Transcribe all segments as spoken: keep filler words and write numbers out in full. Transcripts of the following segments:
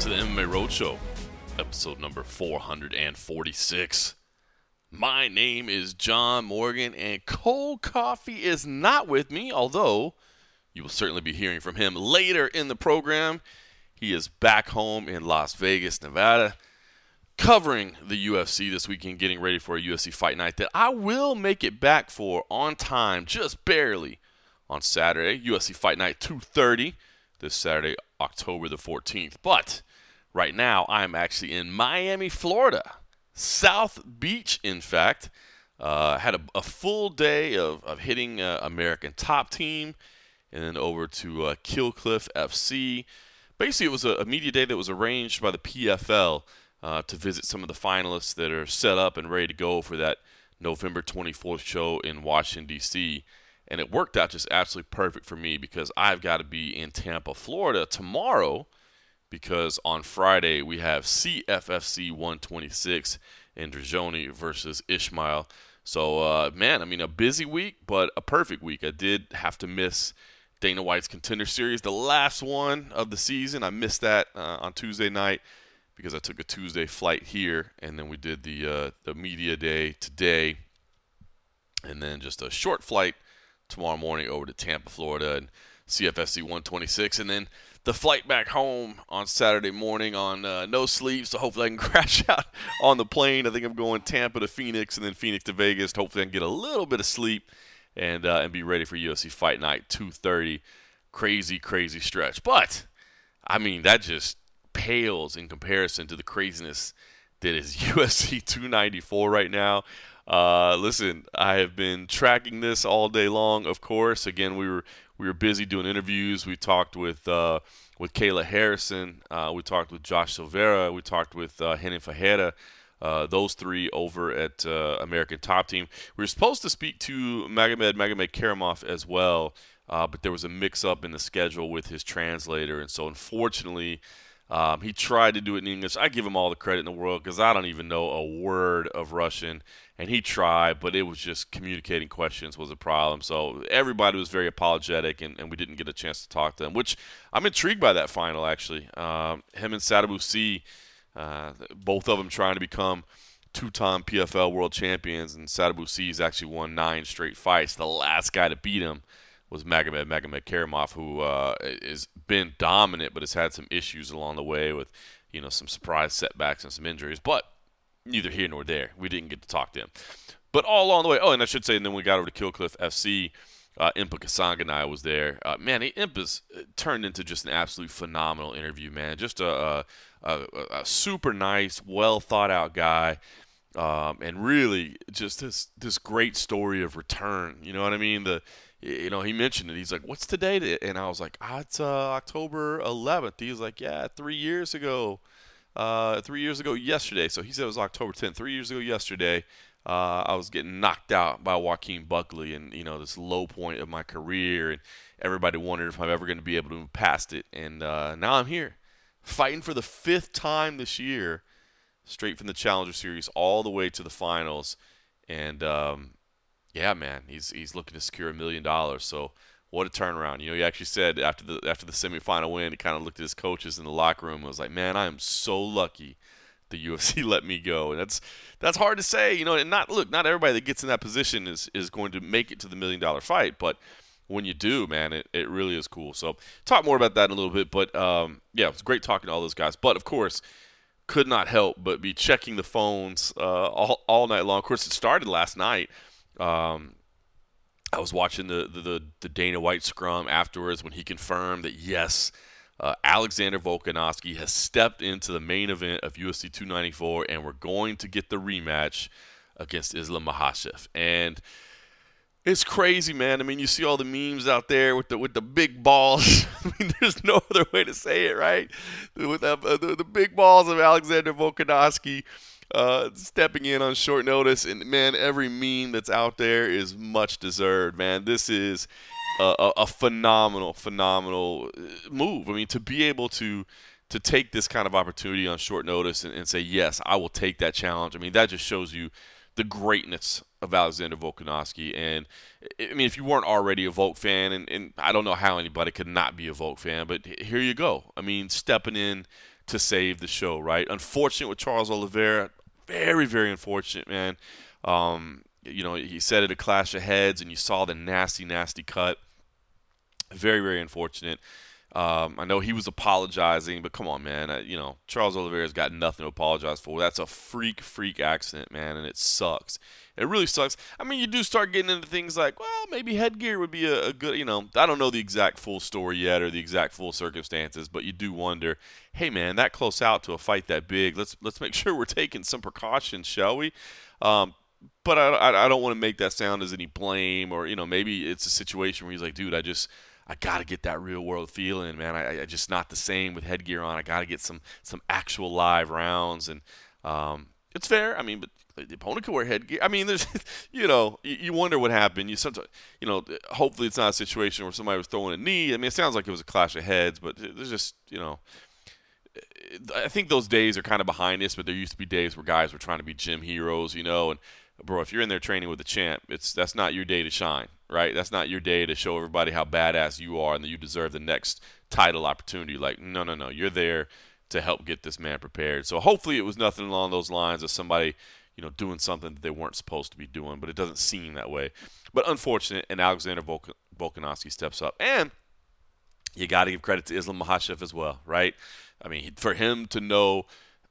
to the M M A Roadshow, episode number four hundred forty-six. My name is John Morgan, and Cold Coffee is not with me, although you will certainly be hearing from him later in the program. He is back home in Las Vegas, Nevada, covering the U F C this weekend, getting ready for a U F C fight night that I will make it back for on time, just barely, on Saturday. U F C Fight Night two thirty, this Saturday, October the fourteenth. But right now, I'm actually in Miami, Florida. South Beach, in fact. Uh, had a, a full day of, of hitting uh, American Top Team, and then over to uh, Killcliff F C. Basically, it was a, a media day that was arranged by the P F L uh, to visit some of the finalists that are set up and ready to go for that November twenty-fourth show in Washington, D C And it worked out just absolutely perfect for me because I've got to be in Tampa, Florida tomorrow, because on Friday we have C F F C one twenty-six in Dragoni versus Ishmael. So, uh, man, I mean, a busy week, but a perfect week. I did have to miss Dana White's Contender Series, the last one of the season. I missed that uh, on Tuesday night because I took a Tuesday flight here, and then we did the uh, the media day today, and then just a short flight tomorrow morning over to Tampa, Florida, and C F F C one twenty-six, and then the flight back home on Saturday morning on uh, no sleep, so hopefully I can crash out on the plane. I think I'm going Tampa to Phoenix and then Phoenix to Vegas. Hopefully I can get a little bit of sleep and uh, and be ready for U F C Fight Night two thirty. Crazy, crazy stretch. But, I mean, that just pales in comparison to the craziness that is U F C two ninety-four right now. Uh, listen, I have been tracking this all day long, of course. Again, we were we were busy doing interviews. We talked with uh, with Kayla Harrison. Uh, we talked with Josh Silveira. We talked with uh, Renan Ferreira. Uh, those three over at uh, American Top Team. We were supposed to speak to Magomed Magomed Karamov as well, uh, but there was a mix-up in the schedule with his translator, and so unfortunately, Um, he tried to do it in English. I give him all the credit in the world because I don't even know a word of Russian. And he tried, but it was just communicating questions was a problem. So everybody was very apologetic, and, and we didn't get a chance to talk to them, which I'm intrigued by that final, actually. Um, him and Sadabusi, uh, both of them trying to become two-time P F L world champions, and Sadabusi's actually won nine straight fights. The last guy to beat him was Magomed Magomed Karamov, who uh, has been dominant, but has had some issues along the way with, you know, some surprise setbacks and some injuries. But neither here nor there. We didn't get to talk to him. But all along the way, oh, and I should say, and then we got over to Killcliff F C. Uh, Impa Kasanganay was there. Uh, man, Impa's turned into just an absolute phenomenal interview, man. Just a, a, a, a super nice, well-thought-out guy. Um, and really just this this great story of return. You know what I mean? The You know, he mentioned it. He's like, what's the date? And I was like, ah, it's uh, October eleventh. He was like, yeah, three years ago. Uh, three years ago yesterday. So he said it was October tenth. Three years ago yesterday, uh, I was getting knocked out by Joaquin Buckley and, you know, this low point of my career. And everybody wondered if I'm ever going to be able to move past it. And uh, now I'm here, fighting for the fifth time this year, straight from the Challenger Series all the way to the finals. And, um, yeah, man, he's he's looking to secure a million dollars. So what a turnaround! You know, he actually said after the after the semifinal win, he kind of looked at his coaches in the locker room and was like, "Man, I am so lucky the U F C let me go." And that's that's hard to say, you know. And not look, not everybody that gets in that position is is going to make it to the million dollar fight, but when you do, man, it, it really is cool. So talk more about that in a little bit. But um, yeah, it was great talking to all those guys. But of course, could not help but be checking the phones uh, all all night long. Of course, it started last night. Um, I was watching the, the, the Dana White scrum afterwards when he confirmed that, yes, uh, Alexander Volkanovski has stepped into the main event of U F C two ninety-four, and we're going to get the rematch against Islam Makhachev. And it's crazy, man. I mean, you see all the memes out there with the with the big balls. I mean, there's no other way to say it, right? With the, the, the big balls of Alexander Volkanovski. Uh, stepping in on short notice, and man, every meme that's out there is much deserved, man. This is a, a, a phenomenal, phenomenal move. I mean, to be able to to take this kind of opportunity on short notice and, and say, yes, I will take that challenge. I mean, that just shows you the greatness of Alexander Volkanovski. And I mean, if you weren't already a Volk fan, and, and I don't know how anybody could not be a Volk fan, but here you go. I mean, stepping in to save the show, right? Unfortunate with Charles Oliveira. Very, very unfortunate, man. Um, you know, he said it a clash of heads, and you saw the nasty, nasty cut. Very, very unfortunate. Um, I know he was apologizing, but come on, man. I, you know, Charles Oliveira's got nothing to apologize for. That's a freak, freak accident, man, and it sucks. It really sucks. I mean, you do start getting into things like, well, maybe headgear would be a, a good, you know, I don't know the exact full story yet or the exact full circumstances, but you do wonder, hey, man, that close out to a fight that big, let's let's make sure we're taking some precautions, shall we? Um, but I, I, I don't want to make that sound as any blame, or, you know, maybe it's a situation where he's like, dude, I just – I got to get that real world feeling, man. I, I just not the same with headgear on. I got to get some some actual live rounds, and um, it's fair. I mean, but the opponent could wear headgear. I mean, there's, you know, you, you wonder what happened. You sometimes, you know, hopefully it's not a situation where somebody was throwing a knee. I mean, it sounds like it was a clash of heads, but there's just, you know, I think those days are kind of behind us. But there used to be days where guys were trying to be gym heroes, you know, and bro, if you're in there training with a champ, it's that's not your day to shine, right? That's not your day to show everybody how badass you are and that you deserve the next title opportunity. Like, no, no, no. You're there to help get this man prepared. So hopefully it was nothing along those lines of somebody, you know, doing something that they weren't supposed to be doing, but it doesn't seem that way. But unfortunate, and Alexander Volk- Volkanovski steps up. And you got to give credit to Islam Makhachev as well, right? I mean, for him to know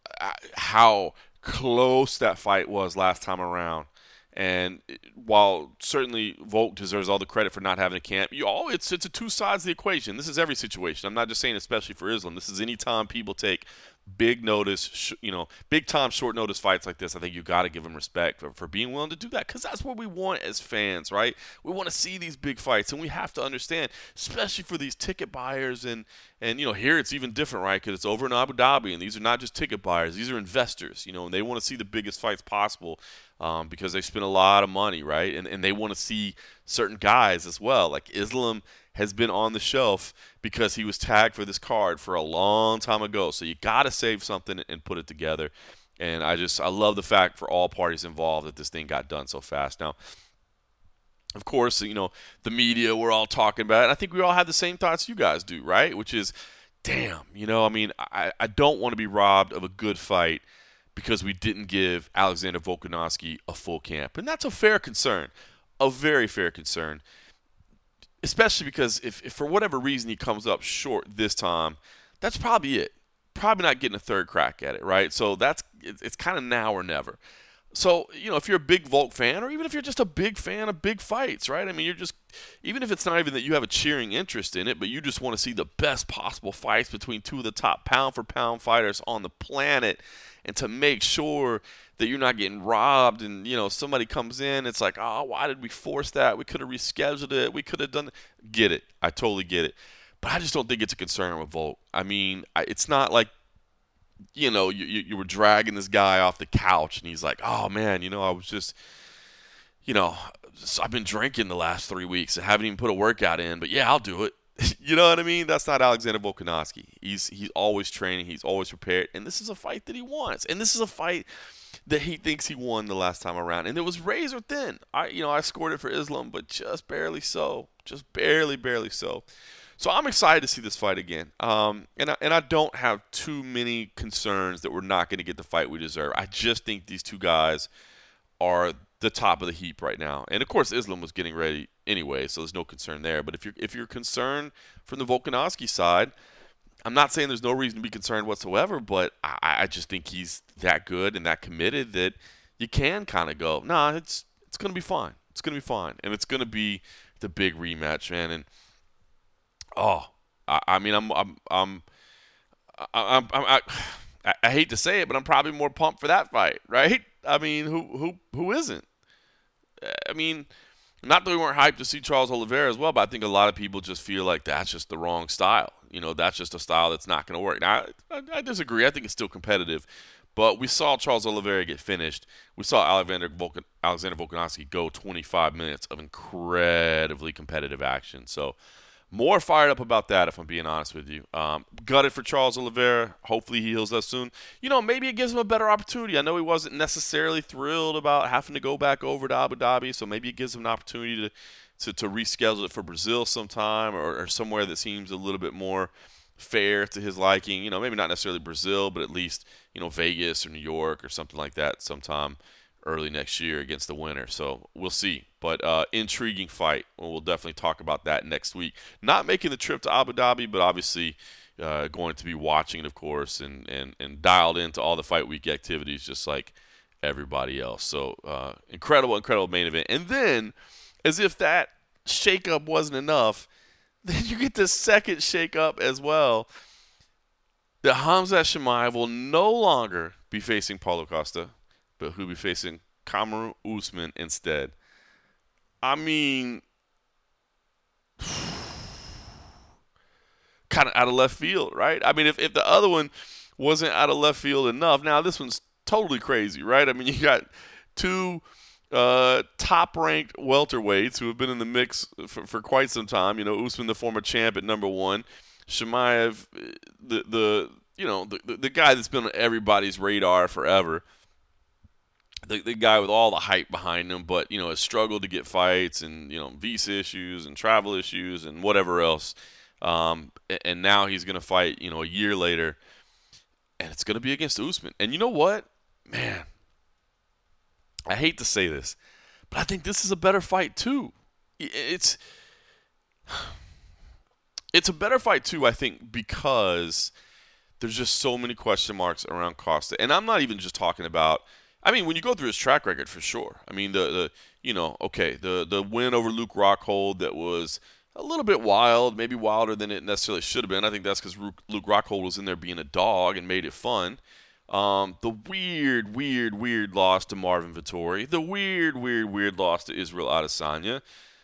how close that fight was last time around, and while certainly Volk deserves all the credit for not having a camp, you all it's it's a two sides of the equation. This is every situation. I'm not just saying especially for Islam. This is any time people take big notice, sh- you know, big time short notice fights like this. I think you got to give them respect for, for being willing to do that, because that's what we want as fans, right? We want to see these big fights, and we have to understand, especially for these ticket buyers, and and you know, here it's even different, right? Because it's over in Abu Dhabi, and these are not just ticket buyers; these are investors, you know, and they want to see the biggest fights possible um, because they spend a lot of money, right? And and they want to see certain guys as well, like Islam has been on the shelf because he was tagged for this card for a long time ago. So you got to save something and put it together. And I just, I love the fact for all parties involved that this thing got done so fast. Now, of course, you know, the media, we're all talking about it. And I think we all have the same thoughts you guys do, right? Which is, damn, you know, I mean, I, I don't want to be robbed of a good fight because we didn't give Alexander Volkanovski a full camp. And that's a fair concern, a very fair concern. Especially because if, if for whatever reason he comes up short this time, that's probably it. Probably not getting a third crack at it, right? So that's it's, it's kind of now or never. So, you know, if you're a big Volk fan, or even if you're just a big fan of big fights, right? I mean, you're just, even if it's not even that you have a cheering interest in it, but you just want to see the best possible fights between two of the top pound-for-pound fighters on the planet, and to make sure that you're not getting robbed, and, you know, somebody comes in, it's like, oh, why did we force that? We could have rescheduled it. We could have done – get it. I totally get it. But I just don't think it's a concern with Volk. I mean, I, it's not like, you know, you, you, you were dragging this guy off the couch, and he's like, oh, man, you know, I was just – you know, I've been drinking the last three weeks and haven't even put a workout in, but, yeah, I'll do it. You know what I mean? That's not Alexander Volkanovski. He's he's always training. He's always prepared. And this is a fight that he wants. And this is a fight that he thinks he won the last time around. And it was razor thin. I you know, I scored it for Islam, but just barely so. Just barely, barely so. So I'm excited to see this fight again. Um, and, I, and I don't have too many concerns that we're not going to get the fight we deserve. I just think these two guys are the top of the heap right now. And, of course, Islam was getting ready anyway, so there's no concern there. But if you're, if you're concerned from the Volkanovski side, I'm not saying there's no reason to be concerned whatsoever, but I, I just think he's that good and that committed that you can kind of go, nah, it's it's going to be fine. It's going to be fine. And it's going to be the big rematch, man. And, oh, I, I mean, I'm I'm I'm I'm, I'm I, I, I hate to say it, but I'm probably more pumped for that fight, right? I mean, who who who isn't? I mean, not that we weren't hyped to see Charles Oliveira as well, but I think a lot of people just feel like that's just the wrong style. You know, that's just a style that's not going to work. Now, I, I disagree. I think it's still competitive. But we saw Charles Oliveira get finished. We saw Alexander Volkan, Alexander Volkanovski go twenty-five minutes of incredibly competitive action. So, more fired up about that, if I'm being honest with you. Um, gutted for Charles Oliveira. Hopefully he heals up soon. You know, maybe it gives him a better opportunity. I know he wasn't necessarily thrilled about having to go back over to Abu Dhabi, so maybe it gives him an opportunity to to, to reschedule it for Brazil sometime, or, or somewhere that seems a little bit more fair to his liking. You know, maybe not necessarily Brazil, but at least, you know, Vegas or New York or something like that sometime early next year against the winner. So we'll see. But uh, intriguing fight. Well, we'll definitely talk about that next week. Not making the trip to Abu Dhabi, but obviously uh, going to be watching it, of course, and, and, and dialed into all the fight week activities just like everybody else. So uh, incredible, incredible main event. And then, as if that shakeup wasn't enough, then you get this second shakeup as well. That Khamzat Chimaev will no longer be facing Paulo Costa, but who'll be facing Kamaru Usman instead. I mean, kind of out of left field, right? I mean, if, if the other one wasn't out of left field enough, now this one's totally crazy, right? I mean, you got two uh, top-ranked welterweights who have been in the mix for, for quite some time. You know, Usman, the former champ, at number one. Chimaev, the the you know the the guy that's been on everybody's radar forever. The the guy with all the hype behind him, but you know has struggled to get fights and you know visa issues and travel issues and whatever else. Um, and now he's going to fight you know a year later, and it's going to be against Usman. And you know what, man, I hate to say this, but I think this is a better fight too. It's it's a better fight too, I think, because there's just so many question marks around Costa, and I'm not even just talking about. I mean, when you go through his track record, for sure. I mean, the, the you know, okay, the the win over Luke Rockhold that was a little bit wild, maybe wilder than it necessarily should have been. I think that's because Luke Rockhold was in there being a dog and made it fun. Um, the weird, weird, weird loss to Marvin Vettori. The weird, weird, weird loss to Israel Adesanya.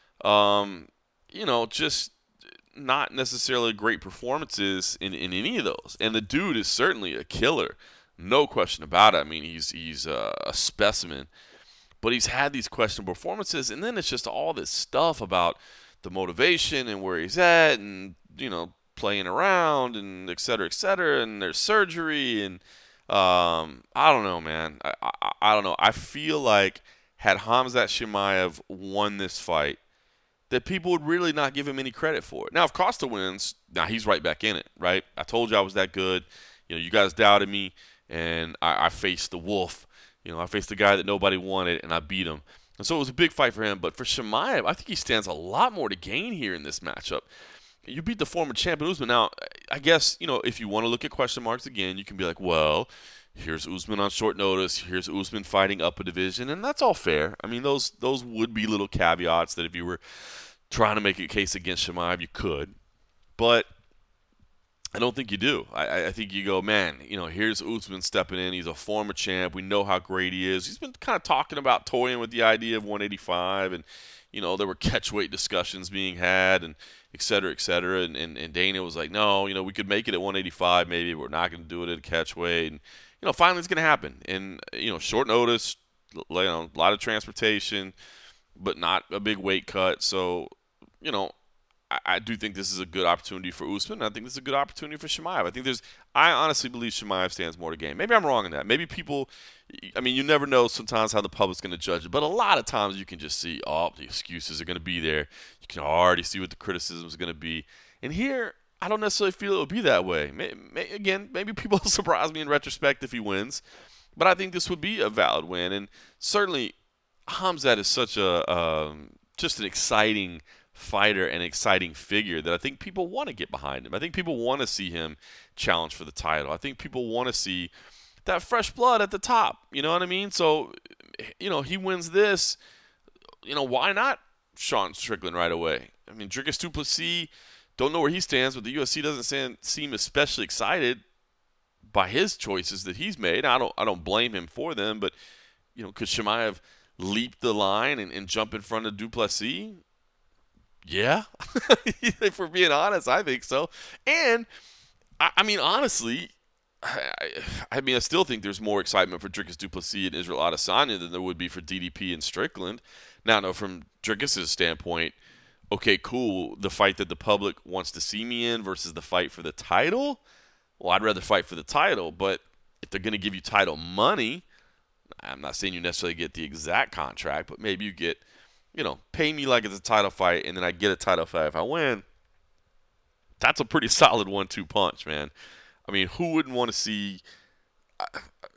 Um, you know, just not necessarily great performances in, in any of those. And the dude is certainly a killer. No question about it. I mean, he's he's a, a specimen. But he's had these questionable performances, and then it's just all this stuff about the motivation and where he's at and, you know, playing around and et cetera, et cetera, and there's surgery. And um, I don't know, man. I, I, I don't know. I feel like had Khamzat Chimaev won this fight, that people would really not give him any credit for it. Now, if Costa wins, now he's right back in it, right? I told you I was that good. You know, you guys doubted me. And I, I faced the wolf. You know, I faced the guy that nobody wanted, and I beat him. And so it was a big fight for him. But for Chimaev, I think he stands a lot more to gain here in this matchup. You beat the former champion Usman. Now, I guess, you know, if you want to look at question marks again, you can be like, well, here's Usman on short notice. Here's Usman fighting up a division. And that's all fair. I mean, those those would be little caveats that if you were trying to make a case against Chimaev, you could. But I don't think you do. I, I think you go, man, you know, here's Usman stepping in. He's a former champ. We know how great he is. He's been kind of talking about toying with the idea of one eighty-five, and, you know, there were catchweight discussions being had, and et cetera, et cetera. And, and, and Dana was like, no, you know, we could make it at one eighty-five maybe, but we're not going to do it at a catchweight. And, you know, finally it's going to happen. And, you know, short notice, you know, a lot of transportation, but not a big weight cut. So, you know, I do think this is a good opportunity for Usman. I think this is a good opportunity for Chimaev. I think there's – I honestly believe Chimaev stands more to gain. Maybe I'm wrong in that. Maybe people – I mean, you never know sometimes how the public's going to judge it. But a lot of times you can just see, oh, the excuses are going to be there. You can already see what the criticism is going to be. And here, I don't necessarily feel it would be that way. May, may, again, maybe people will surprise me in retrospect if he wins. But I think this would be a valid win. And certainly, Khamzat is such a um, – just an exciting – fighter and exciting figure that I think people want to get behind him. I think people want to see him challenge for the title. I think people want to see that fresh blood at the top. You know what I mean? So, you know, he wins this. You know, why not Sean Strickland right away? I mean, Dricus Du Plessis, don't know where he stands, but the U F C doesn't stand, seem especially excited by his choices that he's made. I don't, I don't blame him for them, but you know, could Chimaev leap the line and, and jump in front of Du Plessis? Yeah, if we're being honest, I think so. And, I, I mean, honestly, I, I mean, I still think there's more excitement for Dricus Du Plessis and Israel Adesanya than there would be for D D P and Strickland. Now, no, from Dricus' standpoint, okay, cool, the fight that the public wants to see me in versus the fight for the title, well, I'd rather fight for the title. But if they're going to give you title money, I'm not saying you necessarily get the exact contract, but maybe you get – you know, pay me like it's a title fight, and then I get a title fight if I win. that's a pretty solid one two punch, man. I mean, who wouldn't want to see? I,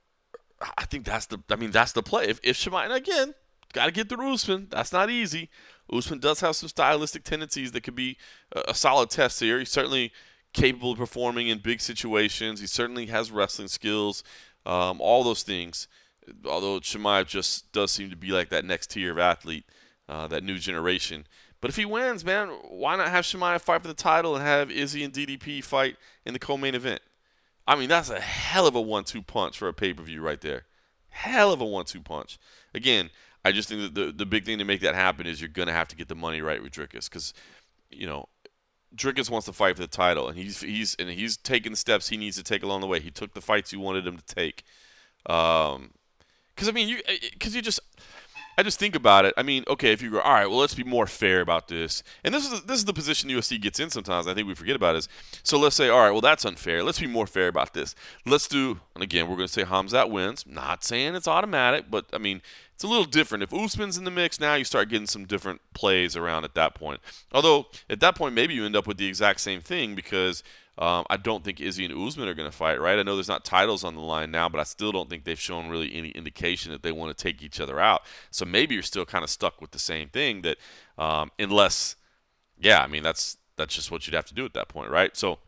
I think that's the. I mean, that's the play. If if Chimaev, and again, got to get through Usman. That's not easy. Usman does have some stylistic tendencies that could be a, a solid test here. He's certainly capable of performing in big situations. He certainly has wrestling skills. Um, all those things. Although Chimaev just does seem to be like that next tier of athlete, uh, that new generation. But if he wins, man, why not have Chimaev fight for the title and have Izzy and D D P fight in the co-main event? I mean, that's a hell of a one two punch for a pay-per-view right there. Hell of a one two punch. Again, I just think that the, the big thing to make that happen is you're going to have to get the money right with Dricus because, you know, Dricus wants to fight for the title, and he's he's and he's taking the steps he needs to take along the way. He took the fights you wanted him to take. Um, because I mean, you because you just I just think about it. I mean, okay, if you go, all right, well, let's be more fair about this. And this is this is the position U F C gets in sometimes. I think we forget about is. So let's say, all right, well, that's unfair. Let's be more fair about this. Let's do, and again, we're going to say Khamzat wins. Not saying it's automatic, but I mean, it's a little different. If Usman's in the mix, now you start getting some different plays around at that point. Although at that point, maybe you end up with the exact same thing because um, I don't think Izzy and Usman are going to fight, right? I know there's not titles on the line now, but I still don't think they've shown really any indication that they want to take each other out. So maybe you're still kind of stuck with the same thing that um, unless, yeah, I mean, that's that's just what you'd have to do at that point, right? So,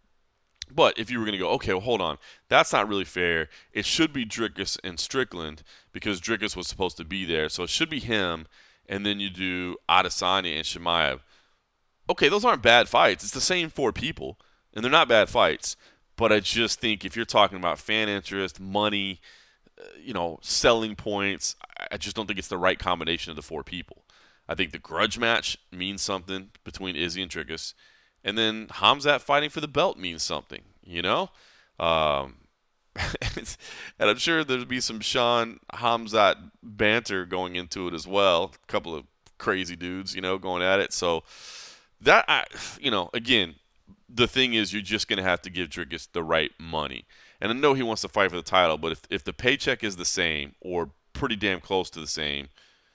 but if you were going to go, okay, well, hold on, that's not really fair. It should be Dricus and Strickland because Dricus was supposed to be there. So it should be him, and then you do Adesanya and Chimaev. Okay, those aren't bad fights. It's the same four people. And they're not bad fights, but I just think if you're talking about fan interest, money, uh, you know, selling points, I just don't think it's the right combination of the four people. I think the grudge match means something between Izzy and Dricus, and then Khamzat fighting for the belt means something, you know? Um, and I'm sure there'll be some Sean Khamzat banter going into it as well. A couple of crazy dudes, you know, going at it. So that, I, you know, again, the thing is, you're just going to have to give Dricus the right money. And I know he wants to fight for the title, but if if the paycheck is the same or pretty damn close to the same,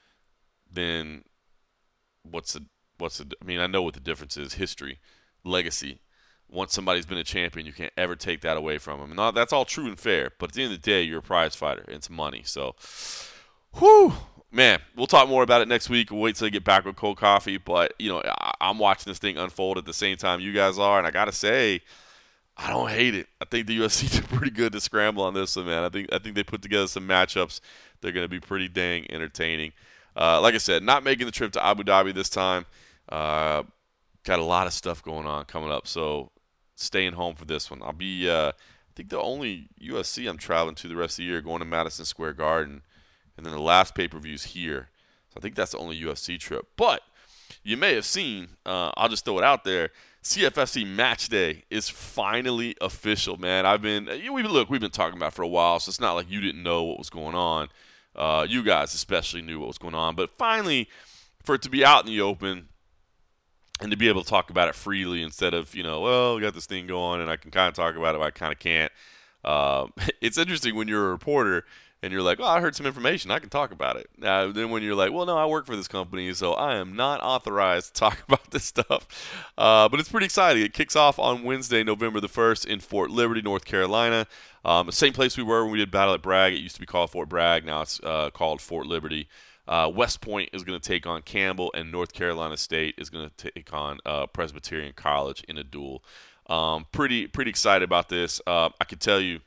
then what's the what's the? I mean, I know what the difference is: history, legacy. Once somebody's been a champion, you can't ever take that away from them. And that's all true and fair. But at the end of the day, you're a prize fighter. It's money. So, whew. Man, we'll talk more about it next week. We'll wait till I get back with cold coffee. But, you know, I, I'm watching this thing unfold at the same time you guys are. And I got to say, I don't hate it. I think the U F C did pretty good to scramble on this one, man. I think I think they put together some matchups. They're going to be pretty dang entertaining. Uh, like I said, not making the trip to Abu Dhabi this time. Uh, got a lot of stuff going on coming up. So staying home for this one. I'll be, uh, I think, the only U F C I'm traveling to the rest of the year, going to Madison Square Garden. And then the last pay-per-view's here. So I think that's the only U F C trip. But you may have seen, uh, I'll just throw it out there, C F F C Match Day is finally official, man. I've been, we look, we've been talking about it for a while, so it's not like you didn't know what was going on. Uh, you guys especially knew what was going on. But finally, for it to be out in the open and to be able to talk about it freely instead of, you know, well, we got this thing going and I can kind of talk about it, but I kind of can't. Um, it's interesting when you're a reporter and you're like, oh, I heard some information. I can talk about it. Uh, then when you're like, well, no, I work for this company, so I am not authorized to talk about this stuff. Uh, but it's pretty exciting. It kicks off on Wednesday, November the first in Fort Liberty, North Carolina. Um, the same place we were when we did Battle at Bragg. It used to be called Fort Bragg. Now it's uh, called Fort Liberty. Uh, West Point is going to take on Campbell, and North Carolina State is going to take on uh, Presbyterian College in a duel. Um, pretty, pretty excited about this. Uh, I can tell you,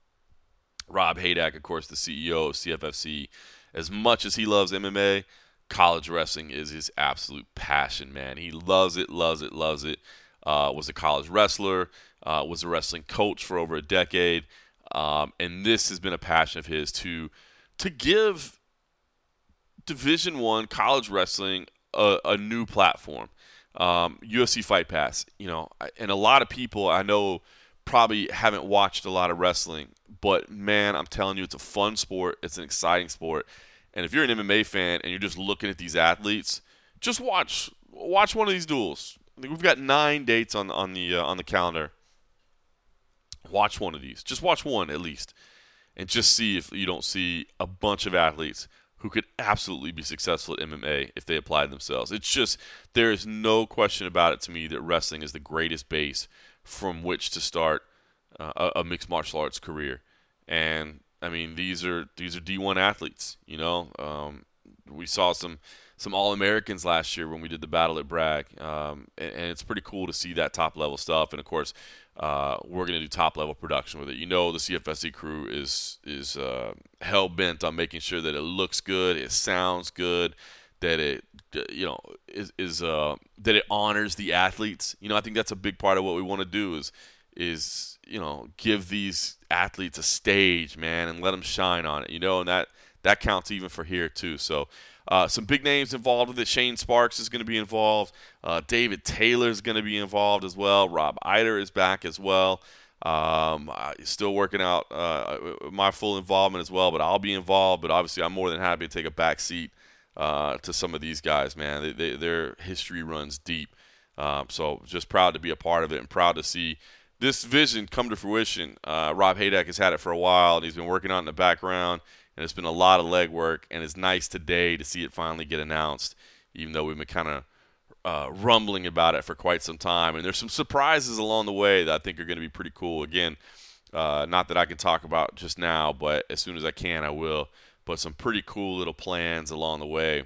Rob Haydack, of course, the C E O of C F F C, as much as he loves M M A, college wrestling is his absolute passion, man. He loves it, loves it, loves it. Uh, was a college wrestler, uh, was a wrestling coach for over a decade, um, and this has been a passion of his to to give Division One college wrestling a, a new platform. Um, U F C Fight Pass, you know, and a lot of people I know probably haven't watched a lot of wrestling. But, man, I'm telling you, it's a fun sport. It's an exciting sport. And if you're an M M A fan and you're just looking at these athletes, just watch watch one of these duels. I think we've got nine dates on, on, the, uh, on the calendar. Watch one of these. Just watch one at least. And just see if you don't see a bunch of athletes who could absolutely be successful at M M A if they applied themselves. It's just, there is no question about it to me that wrestling is the greatest base from which to start uh, a, a mixed martial arts career. And I mean, these are these are D one athletes. You know, um, we saw some some All-Americans last year when we did the battle at Bragg, um, and, and it's pretty cool to see that top level stuff. And of course, uh, we're going to do top level production with it. You know, the C F S C crew is is uh, hell bent on making sure that it looks good, it sounds good, that it you know is is uh, that it honors the athletes. You know, I think that's a big part of what we want to do is is you know give these athletes a stage, man, and let them shine on it. You know, and that that counts even for here too. So. Uh, some big names involved with it. Shane Sparks is going to be involved. Uh, David Taylor is going to be involved as well. Rob Eider is back as well. Um, still working out uh, my full involvement as well, but I'll be involved. But obviously, I'm more than happy to take a back seat uh, to some of these guys, man. They, they, their history runs deep. Um, so just proud to be a part of it and proud to see this vision come to fruition. Uh, Rob Haydak has had it for a while, and he's been working on it in the background. And it's been a lot of legwork, and it's nice today to see it finally get announced, even though we've been kind of uh, rumbling about it for quite some time. And there's some surprises along the way that I think are going to be pretty cool. Again, uh, not that I can talk about just now, but as soon as I can, I will. But some pretty cool little plans along the way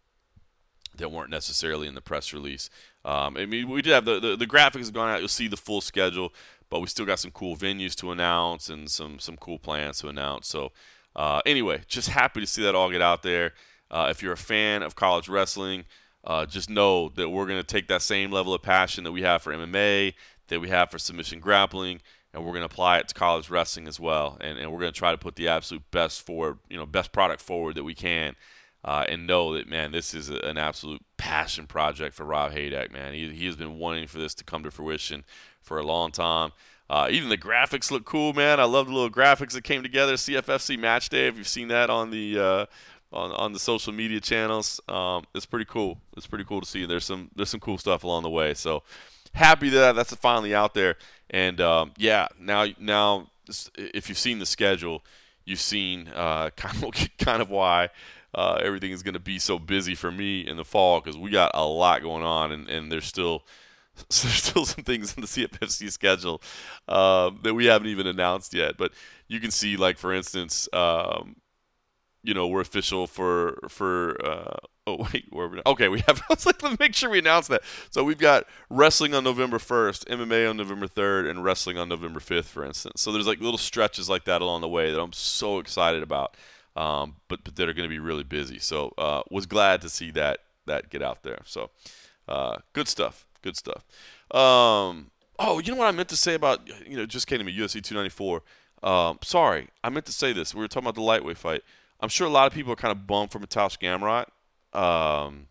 that weren't necessarily in the press release. Um, I mean, we did have the, the, the graphics have gone out. You'll see the full schedule, but we still got some cool venues to announce and some, some cool plans to announce. So, Uh, anyway, just happy to see that all get out there. Uh, if you're a fan of college wrestling, uh, just know that we're going to take that same level of passion that we have for M M A, that we have for submission grappling, and we're going to apply it to college wrestling as well. And, and we're going to try to put the absolute best forward, you know, best product forward that we can, uh, and know that, man, this is a, an absolute passion project for Rob Haydak, man. He, he has been wanting for this to come to fruition for a long time. Uh, even the graphics look cool, man. I love the little graphics that came together. C F F C Match Day. If you've seen that on the uh, on on the social media channels, um, it's pretty cool. It's pretty cool to see. There's some there's some cool stuff along the way. So happy that that's finally out there. And um, yeah, now now if you've seen the schedule, you've seen uh, kind of kind of why uh, everything is going to be so busy for me in the fall, because we got a lot going on, and, and there's still. So there's still some things in the C F F C schedule um, that we haven't even announced yet. But you can see, like, for instance, um, you know, we're official for for. Uh, oh wait, where are we? Okay, we have. Let's like, make sure we announce that. So we've got wrestling on November first, M M A on November third, and wrestling on November fifth, for instance. So there's like little stretches like that along the way that I'm so excited about, um, but but that are going to be really busy. So uh, was glad to see that that get out there. So uh, good stuff. Good stuff. Um, oh, you know what I meant to say about, you know, just came to me, U F C two ninety-four. Um, sorry, I meant to say this. We were talking about the lightweight fight. I'm sure a lot of people are kind of bummed for Mateusz Gamrot. Um,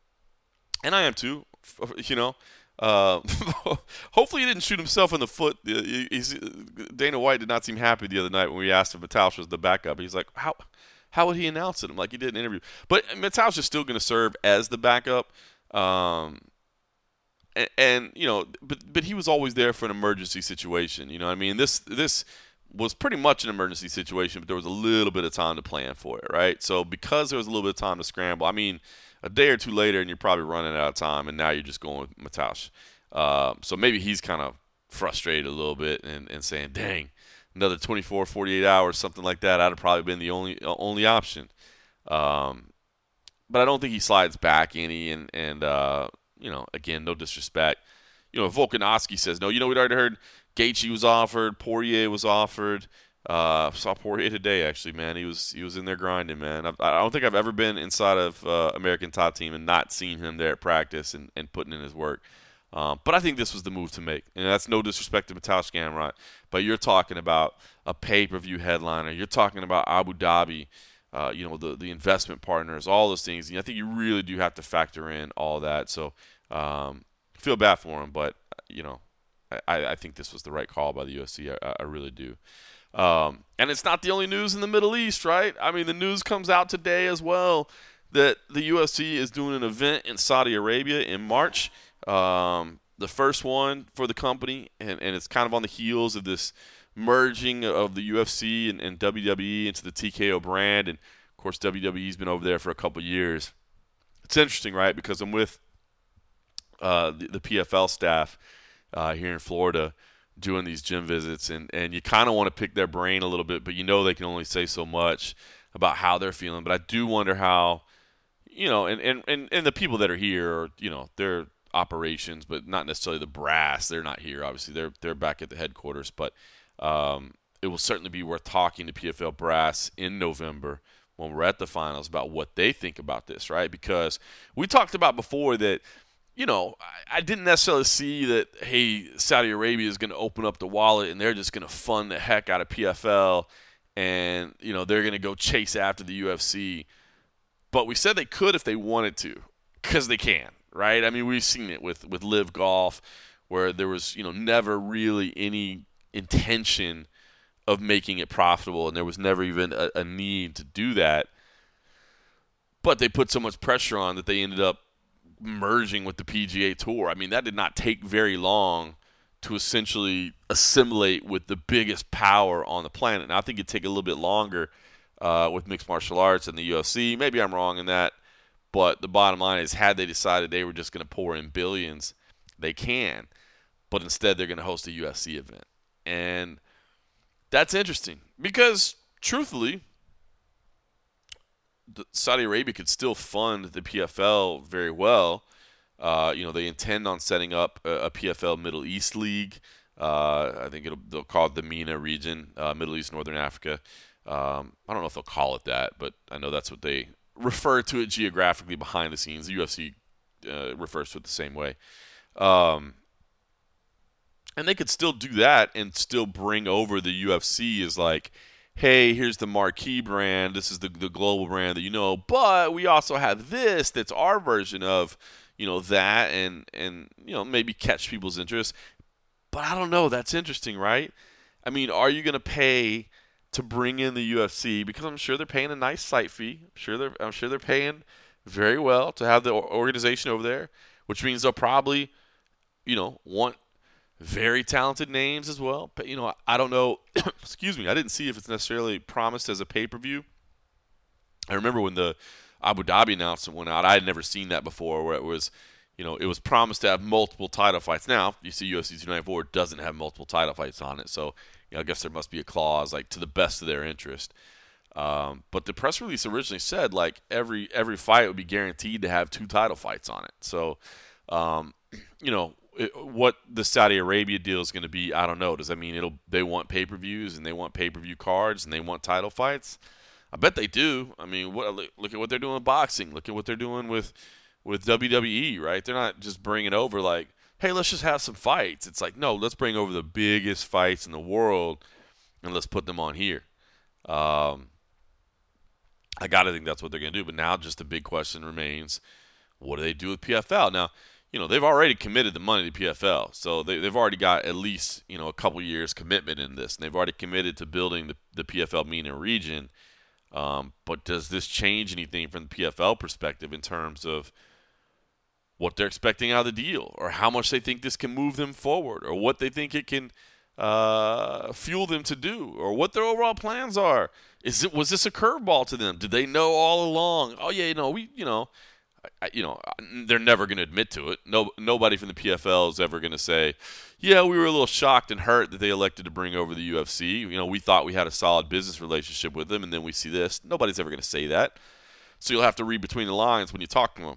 and I am too, you know. Uh, hopefully he didn't shoot himself in the foot. He's, Dana White did not seem happy the other night when we asked if Mateusz was the backup. He's like, how how would he announce it? I'm like, he did an interview. But Mateusz is still going to serve as the backup. Um And, and you know, but but he was always there for an emergency situation. You know what I mean? This this was pretty much an emergency situation, but there was a little bit of time to plan for it, right? So because there was a little bit of time to scramble, I mean, a day or two later, and you're probably running out of time, and now you're just going with Mateusz. Uh, so maybe he's kind of frustrated a little bit and, and saying, dang, another twenty-four, forty-eight hours, something like that, I'd have probably been the only only option. Um, but I don't think he slides back any, and, and uh, you know, again, no disrespect. You know, Volkanovski says, no, you know, we'd already heard Gaethje was offered, Poirier was offered. Uh, saw Poirier today, actually, man. He was he was in there grinding, man. I, I don't think I've ever been inside of uh, American Top Team and not seen him there at practice and, and putting in his work. Um, but I think this was the move to make. And that's no disrespect to Mateusz Gamrot, but you're talking about a pay-per-view headliner. You're talking about Abu Dhabi. Uh, you know, the, the investment partners, all those things. And I think you really do have to factor in all that. So um, feel bad for him, but, you know, I, I think this was the right call by the U F C. I, I really do. Um, and it's not the only news in the Middle East, right? I mean, the news comes out today as well that the U F C is doing an event in Saudi Arabia in March. Um, the first one for the company, and, and it's kind of on the heels of this merging of the U F C and, and W W E into the T K O brand. And course, W W E's been over there for a couple years. It's interesting, right? Because I'm with uh, the, the P F L staff uh, here in Florida doing these gym visits, and, and you kind of want to pick their brain a little bit, but you know they can only say so much about how they're feeling. But I do wonder how, you know, and, and, and, and the people that are here are, you know, they're operations, but not necessarily the brass. They're not here, obviously. They're they're back at the headquarters, but um, it will certainly be worth talking to P F L brass in November when we're at the finals about what they think about this, right? Because we talked about before that, you know, I, I didn't necessarily see that, hey, Saudi Arabia is going to open up the wallet and they're just going to fund the heck out of P F L and, you know, they're going to go chase after the U F C. But we said they could if they wanted to, because they can, right? I mean, we've seen it with, with Live Golf, where there was, you know, never really any intention of making it profitable, and there was never even a, a need to do that. But they put so much pressure on that they ended up merging with the P G A Tour. I mean, that did not take very long to essentially assimilate with the biggest power on the planet. Now, I think it'd take a little bit longer uh, with mixed martial arts and the U F C. Maybe I'm wrong in that, but the bottom line is, had they decided they were just going to pour in billions, they can. But instead, they're going to host a U F C event. And that's interesting because, truthfully, Saudi Arabia could still fund the P F L very well. Uh, you know, they intend on setting up a, a P F L Middle East League. Uh, I think it'll, they'll call it the MENA region, uh, Middle East, Northern Africa. Um, I don't know if they'll call it that, but I know that's what they refer to it geographically behind the scenes. The U F C uh, refers to it the same way. Um, and they could still do that and still bring over the U F C as like, hey, here's the marquee brand. This is the, the global brand that you know. But we also have this that's our version of, you know, that and, and you know, maybe catch people's interest. But I don't know. That's interesting, right? I mean, are you going to pay to bring in the U F C? Because I'm sure they're paying a nice site fee. I'm sure they're, I'm sure they're paying very well to have the organization over there, which means they'll probably, you know, want very talented names as well. But, you know, I don't know. Excuse me. I didn't see if it's necessarily promised as a pay-per-view. I remember when the Abu Dhabi announcement went out, I had never seen that before, where it was, you know, it was promised to have multiple title fights. Now, you see U F C two ninety-four doesn't have multiple title fights on it. So, you know, I guess there must be a clause, like, to the best of their interest. Um, but the press release originally said, like, every every fight would be guaranteed to have two title fights on it. So, um, you know, it, what the Saudi Arabia deal is going to be, I don't know. Does that mean it'll they want pay-per-views and they want pay-per-view cards and they want title fights? I bet they do. I mean, what, look at what they're doing with boxing. Look at what they're doing with, with W W E, right? They're not just bringing over, like, hey, let's just have some fights. It's like, no, let's bring over the biggest fights in the world and let's put them on here. Um, I got to think that's what they're going to do. But now just the big question remains, what do they do with P F L? Now, you know, they've already committed the money to P F L. So they, they've already got at least, you know, a couple years commitment in this. And they've already committed to building the, the P F L MENA region. Um, but does this change anything from the P F L perspective in terms of what they're expecting out of the deal, or how much they think this can move them forward, or what they think it can uh, fuel them to do, or what their overall plans are? Is it was this a curveball to them? Did they know all along? Oh yeah, you know we, you know, I, you know, they're never going to admit to it. No, nobody from the P F L is ever going to say, yeah, we were a little shocked and hurt that they elected to bring over the U F C. You know, we thought we had a solid business relationship with them, and then we see this. Nobody's ever going to say that. So you'll have to read between the lines when you talk to them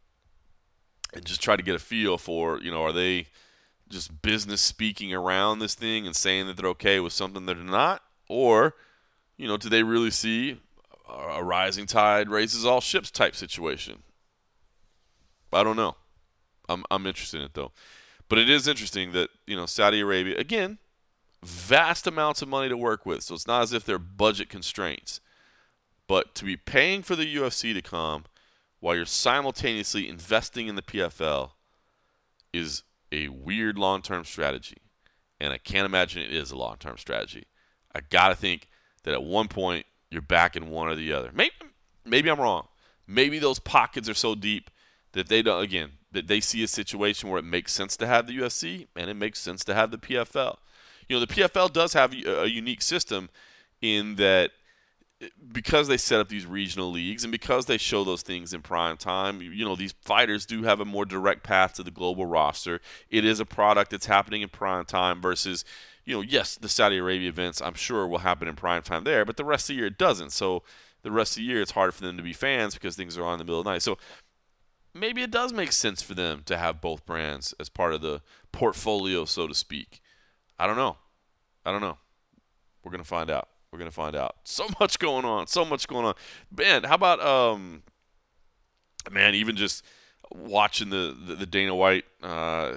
and just try to get a feel for, you know, are they just business speaking around this thing and saying that they're okay with something that they're not? Or, you know, do they really see a rising tide raises all ships type situation? I don't know. I'm I'm interested in it, though. But it is interesting that, you know, Saudi Arabia, again, vast amounts of money to work with. So it's not as if they're budget constraints. But to be paying for the U F C to come while you're simultaneously investing in the P F L is a weird long-term strategy. And I can't imagine it is a long-term strategy. I got to think that at one point you're backing one or the other. Maybe, maybe I'm wrong. Maybe those pockets are so deep that they don't, again, that they see a situation where it makes sense to have the U F C and it makes sense to have the P F L. You know, the P F L does have a unique system in that because they set up these regional leagues and because they show those things in prime time, you know, these fighters do have a more direct path to the global roster. It is a product that's happening in prime time versus, you know, yes, the Saudi Arabia events I'm sure will happen in prime time there, but the rest of the year it doesn't. So the rest of the year it's harder for them to be fans because things are on in the middle of the night. So maybe it does make sense for them to have both brands as part of the portfolio, so to speak. I don't know. I don't know. We're going to find out. We're going to find out. So much going on. So much going on. Man, how about, um, man, even just watching the, the, the Dana White, uh,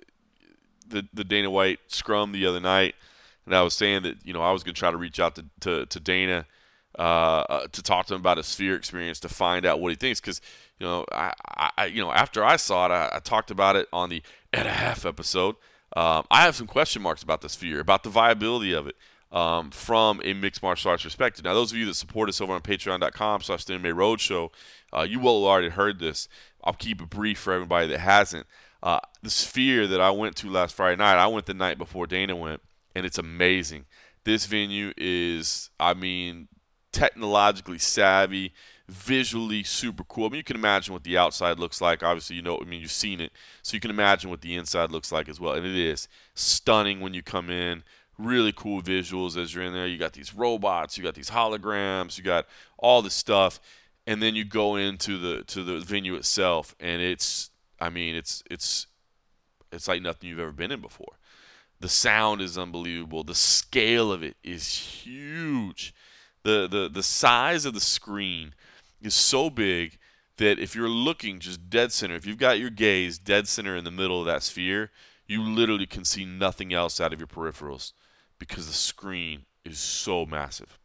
the, the Dana White scrum the other night, and I was saying that, you know, I was going to try to reach out to, to, to Dana uh, uh, to talk to him about his Sphere experience to find out what he thinks. Because, you know, I, I, you know, after I saw it, I, I talked about it on the and a half episode. Um, I have some question marks about the Sphere, about the viability of it. Um, from a mixed martial arts perspective. Now, those of you that support us over on patreon.com slash the M M A Roadshow, uh, you will have already heard this. I'll keep it brief for everybody that hasn't. Uh, the Sphere that I went to last Friday night, I went the night before Dana went, and it's amazing. This venue is, I mean, technologically savvy, visually super cool. I mean, you can imagine what the outside looks like. Obviously, you know, I mean, you've seen it, so you can imagine what the inside looks like as well. And it is stunning when you come in. Really cool visuals as you're in there. You got these robots, you got these holograms, you got all this stuff, and then you go into the to the venue itself, and it's, I mean, it's it's it's like nothing you've ever been in before. The sound is unbelievable. The scale of it is huge. The the the size of the screen is so big that if you're looking just dead center, if you've got your gaze dead center in the middle of that Sphere, you literally can see nothing else out of your peripherals, because the screen is so massive.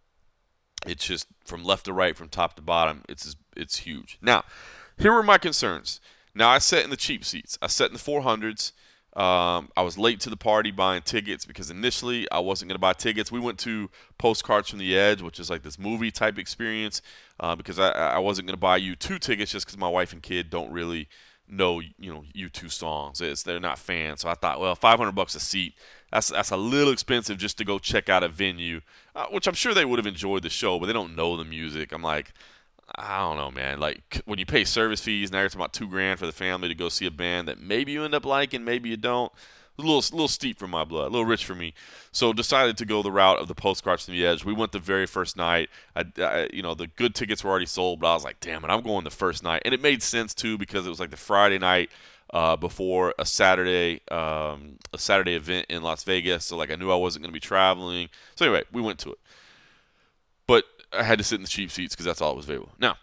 It's just from left to right, from top to bottom, it's it's huge. Now, here were my concerns. Now, I sat in the cheap seats. I sat in the four hundreds. Um, I was late to the party buying tickets because initially I wasn't going to buy tickets. We went to Postcards from the Edge, which is like this movie-type experience, uh, because I, I wasn't going to buy U two tickets just because my wife and kid don't really know, you know, U two songs. It's, they're not fans. So I thought, well, five hundred bucks a seat. That's that's a little expensive just to go check out a venue, uh, which I'm sure they would have enjoyed the show, but they don't know the music. I'm like, I don't know, man. Like, when you pay service fees, now you're talking about two grand for the family to go see a band that maybe you end up liking, maybe you don't. A little, a little steep for my blood, a little rich for me. So decided to go the route of the Postcards from the Edge. We went the very first night. I, I, you know, the good tickets were already sold, but I was like, damn it, I'm going the first night. And it made sense, too, because it was like the Friday night uh, before a Saturday um, a Saturday event in Las Vegas. So, like, I knew I wasn't going to be traveling. So, anyway, we went to it. But I had to sit in the cheap seats because that's all that was available. Now,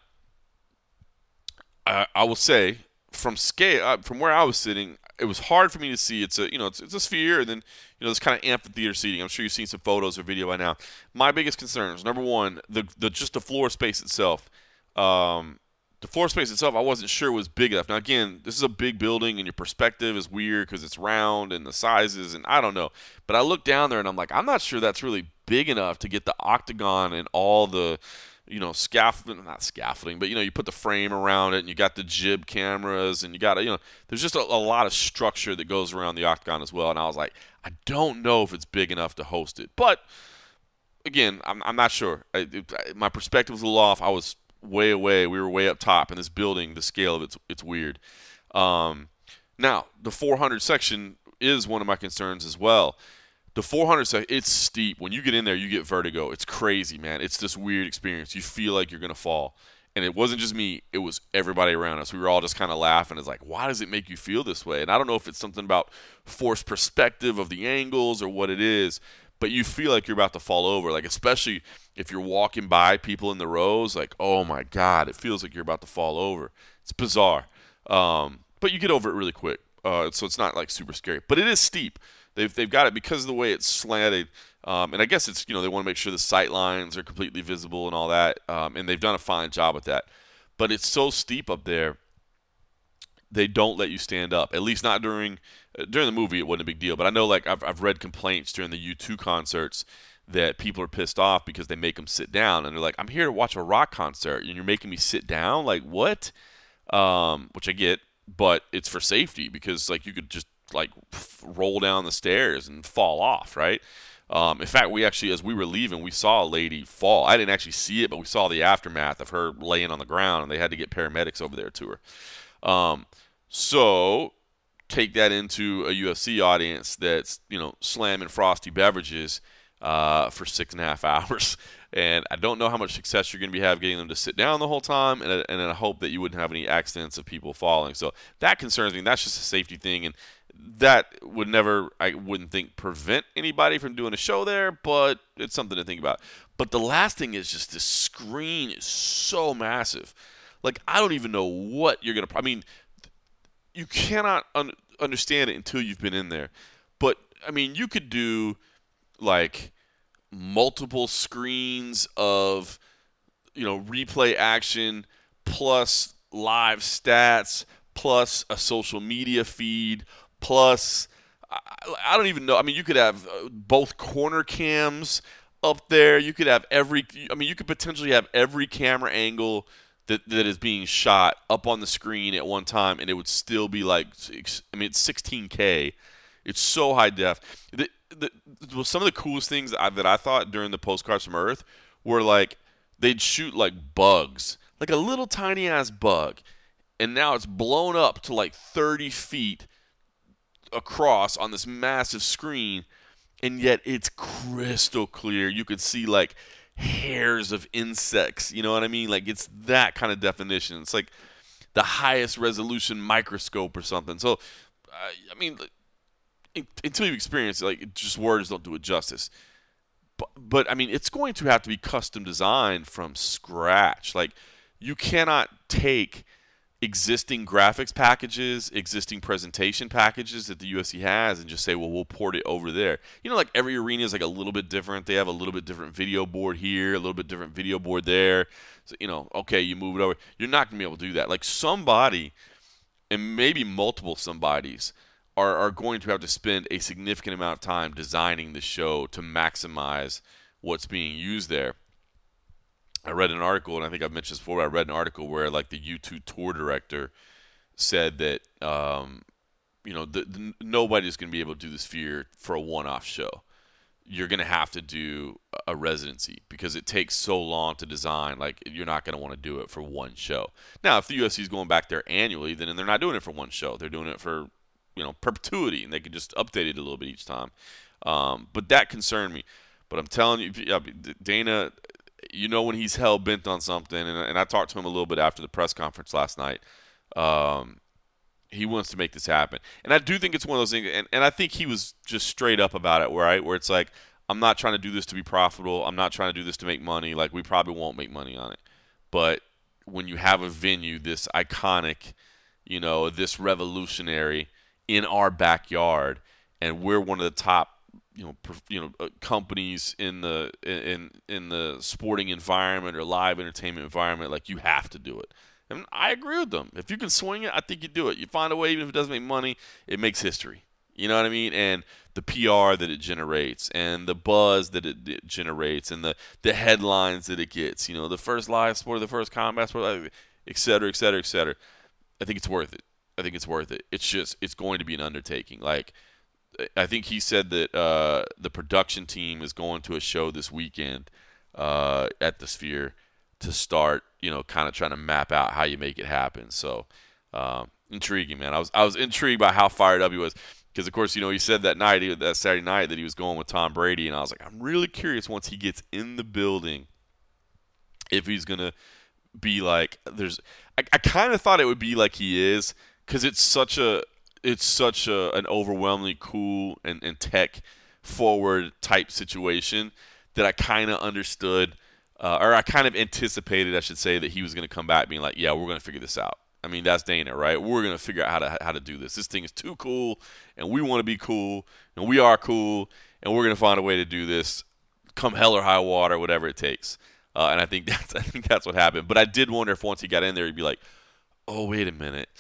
I, I will say, from scale, uh, from where I was sitting, it was hard for me to see. It's a, you know, it's, it's a Sphere, and then, you know, this kind of amphitheater seating. I'm sure you've seen some photos or video by now. My biggest concerns, number one, the the just the floor space itself. Um, the floor space itself, I wasn't sure was big enough. Now, again, this is a big building, and your perspective is weird because it's round and the sizes, and I don't know. But I looked down there, and I'm like, I'm not sure that's really big enough to get the octagon and all the, you know, scaffolding, not scaffolding, but, you know, you put the frame around it, and you got the jib cameras, and you got, you know, there's just a, a lot of structure that goes around the octagon as well. And I was like, I don't know if it's big enough to host it. But, again, I'm, I'm not sure. I, it, my perspective was a little off. I was way away. We were way up top in this building. The scale of it's it's weird. Um, now, the four hundred section is one of my concerns as well. The four hundred section, it's steep. When you get in there, you get vertigo. It's crazy, man. It's this weird experience. You feel like you're going to fall. And it wasn't just me. It was everybody around us. We were all just kind of laughing. It's like, why does it make you feel this way? And I don't know if it's something about forced perspective of the angles or what it is, but you feel like you're about to fall over. Like, especially if you're walking by people in the rows, like, oh, my God, it feels like you're about to fall over. It's bizarre. Um, but you get over it really quick. Uh, so it's not, like, super scary. But it is steep. They've they've got it because of the way it's slanted, um, and I guess it's, you know, they want to make sure the sight lines are completely visible and all that, um, and they've done a fine job with that. But it's so steep up there, they don't let you stand up. At least not during uh, during the movie. It wasn't a big deal. But I know, like, I've I've read complaints during the U two concerts that people are pissed off because they make them sit down, and they're like, I'm here to watch a rock concert, and you're making me sit down? Like, what? Um, which I get, but it's for safety because, like, you could just like roll down the stairs and fall off, right? Um, in fact, we actually, as we were leaving, we saw a lady fall. I didn't actually see it, but we saw the aftermath of her laying on the ground, and they had to get paramedics over there to her. Um, so take that into a U F C audience that's, you know, slamming frosty beverages uh, for six and a half hours. And I don't know how much success you're going to be having getting them to sit down the whole time, and, and I hope that you wouldn't have any accidents of people falling. So that concerns me. That's just a safety thing, and that would never, I wouldn't think, prevent anybody from doing a show there, but it's something to think about. But the last thing is just the screen is so massive. Like, I don't even know what you're going to – I mean, you cannot un- understand it until you've been in there. But, I mean, you could do, like – multiple screens of, you know, replay action plus live stats plus a social media feed plus I, I don't even know. I mean, you could have both corner cams up there. You could have every I mean, you could potentially have every camera angle that that is being shot up on the screen at one time, and it would still be like, I mean, it's sixteen K. It's so high def. The, the, the, some of the coolest things that I, that I thought during the Postcards from Earth were like they'd shoot like bugs, like a little tiny ass bug, and now it's blown up to like thirty feet across on this massive screen, and yet it's crystal clear. You could see like hairs of insects. You know what I mean? Like it's that kind of definition. It's like the highest resolution microscope or something. So, uh, I mean. Until you experience it, like, just words don't do it justice. But, but, I mean, it's going to have to be custom designed from scratch. Like, you cannot take existing graphics packages, existing presentation packages that the U F C has and just say, well, we'll port it over there. You know, like, every arena is, like, a little bit different. They have a little bit different video board here, a little bit different video board there. So, you know, okay, you move it over. You're not going to be able to do that. Like, somebody, and maybe multiple somebodies, Are, are going to have to spend a significant amount of time designing the show to maximize what's being used there. I read an article, and I think I've mentioned this before, I read an article where, like, the U two tour director said that, um, you know, the, the, nobody's going to be able to do the Sphere for a one-off show. You're going to have to do a residency because it takes so long to design. Like, you're not going to want to do it for one show. Now, if the U F C is going back there annually, then they're not doing it for one show. They're doing it for, you know, perpetuity, and they can just update it a little bit each time. Um, but that concerned me. But I'm telling you, Dana, you know when he's hell bent on something, and, and I talked to him a little bit after the press conference last night. Um, he wants to make this happen. And I do think it's one of those things, and, and I think he was just straight up about it, right? Where it's like, I'm not trying to do this to be profitable. I'm not trying to do this to make money. Like, we probably won't make money on it. But when you have a venue this iconic, you know, this revolutionary in our backyard, and we're one of the top, you know, you know, uh, companies in the in in the sporting environment or live entertainment environment, like, you have to do it. And I agree with them. If you can swing it, I think you do it. You find a way, even if it doesn't make money, it makes history. You know what I mean? And the P R that it generates, and the buzz that it, it generates, and the the headlines that it gets. You know, the first live sport, the first combat sport, et cetera, et cetera, et cetera. I think it's worth it. I think it's worth it. It's just, it's going to be an undertaking. Like, I think he said that uh, the production team is going to a show this weekend uh, at the Sphere to start, you know, kind of trying to map out how you make it happen. So, um, intriguing, man. I was I was intrigued by how fired up he was because, of course, you know, he said that night, that Saturday night, that he was going with Tom Brady, and I was like, I'm really curious once he gets in the building if he's gonna be like, there's. I, I kind of thought it would be like he is. Because it's such a, it's such a, an overwhelmingly cool and, and tech forward type situation that I kind of understood, uh, or I kind of anticipated, I should say, that he was going to come back being like, yeah, we're going to figure this out. I mean, that's Dana, right? We're going to figure out how to how to do this. This thing is too cool, and we want to be cool, and we are cool, and we're going to find a way to do this, come hell or high water, whatever it takes. Uh, and I think that's I think that's what happened. But I did wonder if once he got in there, he'd be like, oh, wait a minute.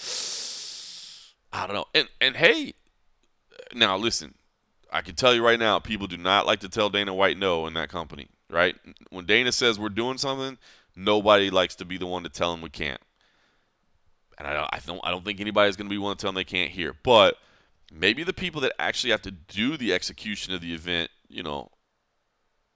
I don't know. And and hey, now listen, I can tell you right now, people do not like to tell Dana White no in that company, right? When Dana says we're doing something, nobody likes to be the one to tell him we can't. And I don't, I don't, I don't think anybody's going to be one to tell them they can't hear. But maybe the people that actually have to do the execution of the event, you know,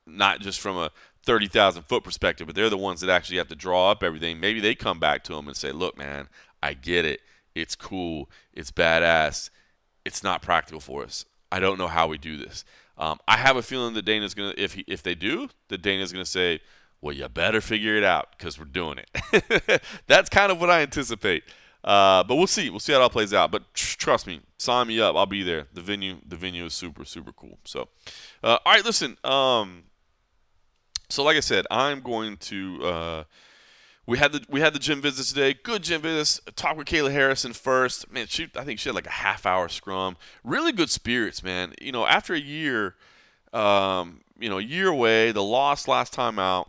not just from a thirty thousand foot perspective, but they're the ones that actually have to draw up everything. Maybe they come back to him and say, look, man, I get it. It's cool. It's badass. It's not practical for us. I don't know how we do this. Um, I have a feeling that Dana's going to, if he, if they do, that Dana's going to say, well, you better figure it out because we're doing it. That's kind of what I anticipate. Uh, but we'll see. We'll see how it all plays out. But tr- trust me, sign me up. I'll be there. The venue, the venue is super, super cool. So, uh, all right, listen. Um, so, like I said, I'm going to. Uh, we had the we had the gym visits today. Good gym visits. Talk with Kayla Harrison first. Man, she I think she had like a half hour scrum. Really good spirits, man. You know, after a year, um, you know, a year away, the loss last time out.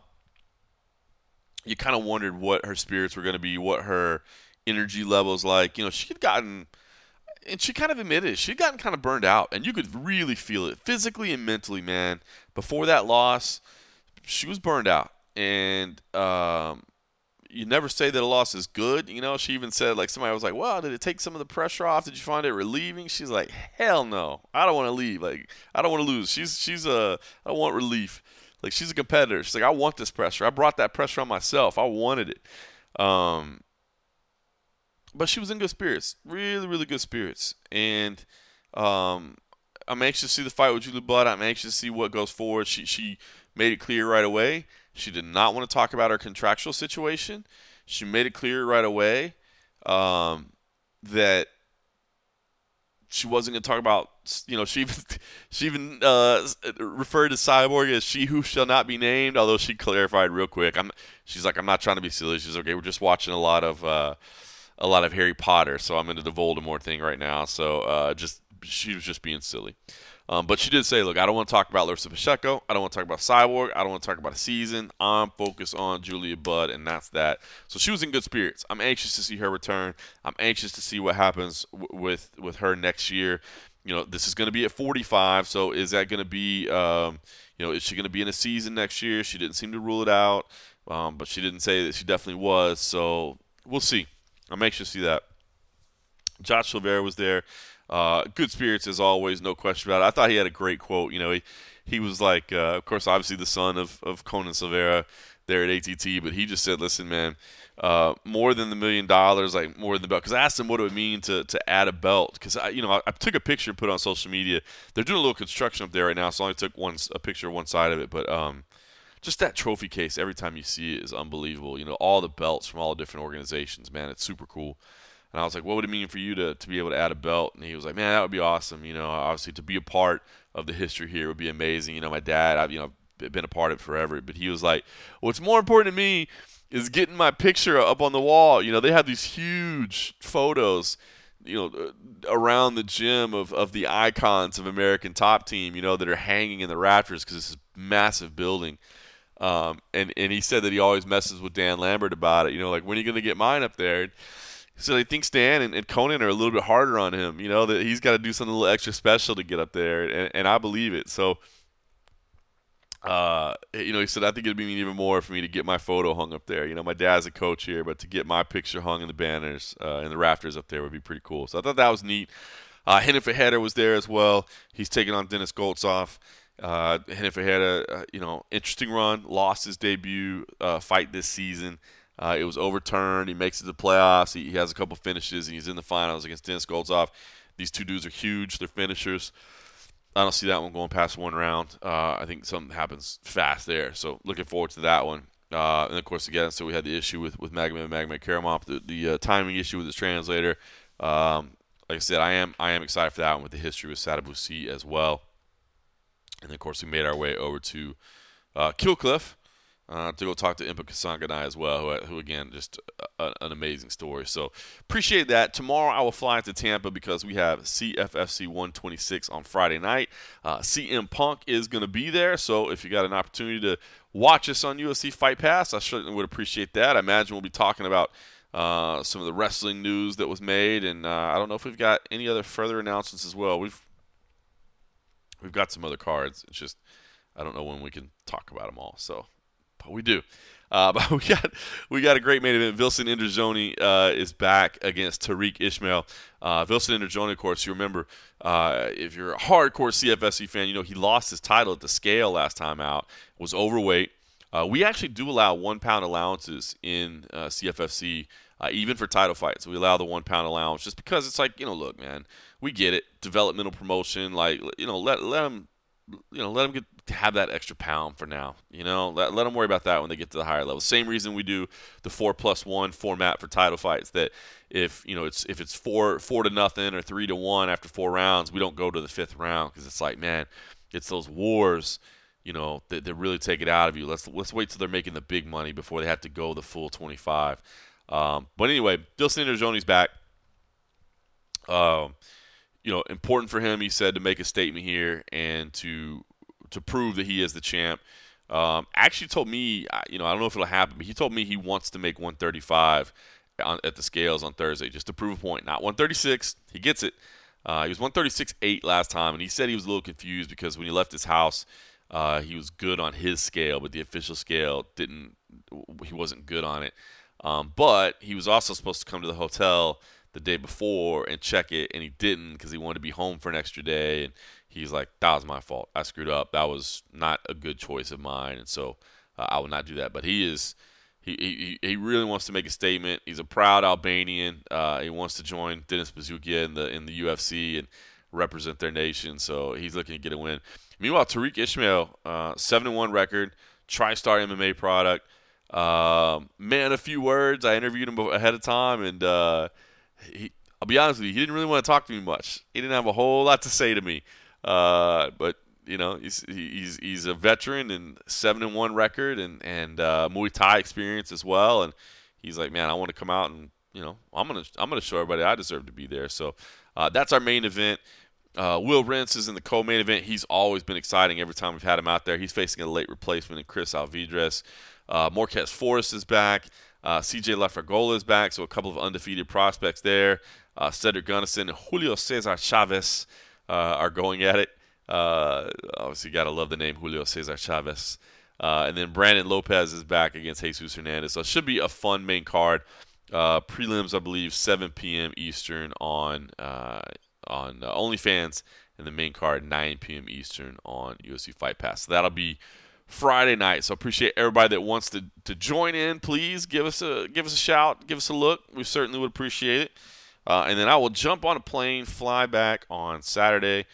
You kind of wondered what her spirits were going to be, what her energy levels like. You know, she had gotten, and she kind of admitted it, she'd gotten kind of burned out, and you could really feel it physically and mentally, man. Before that loss, she was burned out, and um, you never say that a loss is good. You know, she even said, like, somebody was like, well, did it take some of the pressure off? Did you find it relieving? She's like, hell no. I don't want to leave. Like, I don't want to lose. She's, she's a, I don't want relief. Like, she's a competitor. She's like, I want this pressure. I brought that pressure on myself. I wanted it. Um, but she was in good spirits. Really, really good spirits. And um, I'm anxious to see the fight with Julie Budd. I'm anxious to see what goes forward. She she made it clear right away. She did not want to talk about her contractual situation. She made it clear right away um, that she wasn't going to talk about, you know, she even, she even uh, referred to Cyborg as she who shall not be named, although she clarified real quick. I'm, she's like, I'm not trying to be silly. She's okay. We're just watching a lot of uh, a lot of Harry Potter, so I'm into the Voldemort thing right now. So uh, just she was just being silly. Um, but she did say, look, I don't want to talk about Larissa Pacheco. I don't want to talk about Cyborg. I don't want to talk about a season. I'm focused on Julia Budd, and that's that. So she was in good spirits. I'm anxious to see her return. I'm anxious to see what happens w- with with her next year. You know, this is going to be at forty-five, so is that going to be, um, you know, is she going to be in a season next year? She didn't seem to rule it out, um, but she didn't say that she definitely was. So we'll see. I'm anxious to see that. Josh Silveira was there. Uh, good spirits as always, no question about it. I thought he had a great quote. You know, he, he was like, uh, of course, obviously the son of, of Conan Silveira there at A T T, but he just said, listen, man, uh, more than the million dollars, like more than the belt. Because I asked him what it would mean to, to add a belt. Because, I, you know, I, I took a picture and put it on social media. They're doing a little construction up there right now, so I only took one a picture of one side of it. But um, just that trophy case, every time you see it, is unbelievable. You know, all the belts from all the different organizations, man, it's super cool. And I was like, what would it mean for you to, to be able to add a belt? And he was like, man, that would be awesome. You know, obviously to be a part of the history here would be amazing. You know, my dad, I've, you know, been a part of it forever. But he was like, what's more important to me is getting my picture up on the wall. You know, they have these huge photos, you know, around the gym of, of the icons of American Top Team, you know, that are hanging in the rafters because it's this massive building. Um, and, and he said that he always messes with Dan Lambert about it. You know, like, when are you going to get mine up there? So I think Stan and, and Conan are a little bit harder on him, you know, that he's got to do something a little extra special to get up there, and, and I believe it. So, uh, you know, he said, I think it'd mean even more for me to get my photo hung up there. You know, my dad's a coach here, but to get my picture hung in the banners, uh, in the rafters up there would be pretty cool. So I thought that was neat. Uh, Renan Ferreira was there as well. He's taking on Dennis Goltsoff. Uh, Renan Ferreira, uh, you know, interesting run, lost his debut uh, fight this season. Uh, it was overturned. He makes it to the playoffs. He, he has a couple finishes, and he's in the finals against Dennis Goltsoff. These two dudes are huge. They're finishers. I don't see that one going past one round. Uh, I think something happens fast there. So looking forward to that one. Uh, and, of course, again, so we had the issue with, with Magomed Magomed Karamov, the, the uh, timing issue with his translator. Um, like I said, I am I am excited for that one with the history with Sadabusi as well. And, then, of course, we made our way over to uh, Killcliff. Uh, to go talk to Impa Kasanganay as well, who, who again, just a, an amazing story. So appreciate that. Tomorrow I will fly to Tampa because we have C F F C one twenty-six on Friday night. Uh, C M Punk is going to be there, so if you got an opportunity to watch us on U F C Fight Pass, I certainly would appreciate that. I imagine we'll be talking about uh, some of the wrestling news that was made, and uh, I don't know if we've got any other further announcements as well. We've we've got some other cards. It's just I don't know when we can talk about them all. So but we do. Uh, but we got we got a great main event. Vilson Indrazoni uh, is back against Tariq Ismail. Uh, Vilson Indrazoni, of course, you remember, uh, if you're a hardcore C F F C fan, you know he lost his title at the scale last time out, was overweight. Uh, we actually do allow one-pound allowances in uh, C F F C, uh, even for title fights. We allow the one-pound allowance just because it's like, you know, look, man, we get it. Developmental promotion, like, you know, let let them, you know, let them get to have that extra pound for now. You know, let, let them worry about that when they get to the higher level. Same reason we do the four plus one format for title fights. That if you know it's if it's four four to nothing or three to one after four rounds, we don't go to the fifth round because it's like, man, it's those wars, you know, that, that really take it out of you. Let's let's wait till they're making the big money before they have to go the full twenty-five. Um, but anyway, Vilson Indrazoni's back. Um, you know, important for him, he said, to make a statement here and to to prove that he is the champ. Um, actually told me, you know, I don't know if it'll happen, but he told me he wants to make one thirty-five on, at the scales on Thursday just to prove a point. Not one thirty-six. He gets it. Uh, he was one thirty-six point eight last time, and he said he was a little confused because when he left his house, uh, he was good on his scale, but the official scale didn't. He wasn't good on it. Um, but he was also supposed to come to the hotel the day before and check it, and he didn't because he wanted to be home for an extra day. And he's like, that was my fault. I screwed up. That was not a good choice of mine, and so uh, I will not do that. But he is he, he he really wants to make a statement. He's a proud Albanian. Uh, he wants to join Dennis Buzukja in the in the U F C and represent their nation. So he's looking to get a win. Meanwhile, Tariq Ismail, uh, seven and one record, TriStar M M A product. Uh, man, a few words. I interviewed him ahead of time, and uh, he, I'll be honest with you, he didn't really want to talk to me much. He didn't have a whole lot to say to me. Uh, but you know, he's he's he's a veteran and seven and one record and and uh, Muay Thai experience as well. And he's like, man, I want to come out and you know, I'm gonna I'm gonna show everybody I deserve to be there. So uh, that's our main event. Uh, Will Rentz is in the co-main event. He's always been exciting every time we've had him out there. He's facing a late replacement in Chris Alvidrez. Uh, Marquez Forrest is back. Uh, C J Lafragola is back, so a couple of undefeated prospects there. Uh, Cedric Gunnison and Julio Cesar Chavez uh, are going at it. Uh, obviously, you got to love the name Julio Cesar Chavez. Uh, and then Brandon Lopez is back against Jesus Hernandez. So it should be a fun main card. Uh, prelims, I believe, seven p.m. Eastern on uh, on uh, OnlyFans, and the main card nine p.m. Eastern on U F C Fight Pass. So that'll be Friday night. So appreciate everybody that wants to, to join in. Please give us a give us a shout, give us a look. We certainly would appreciate it. Uh, and then I will jump on a plane, fly back on Saturday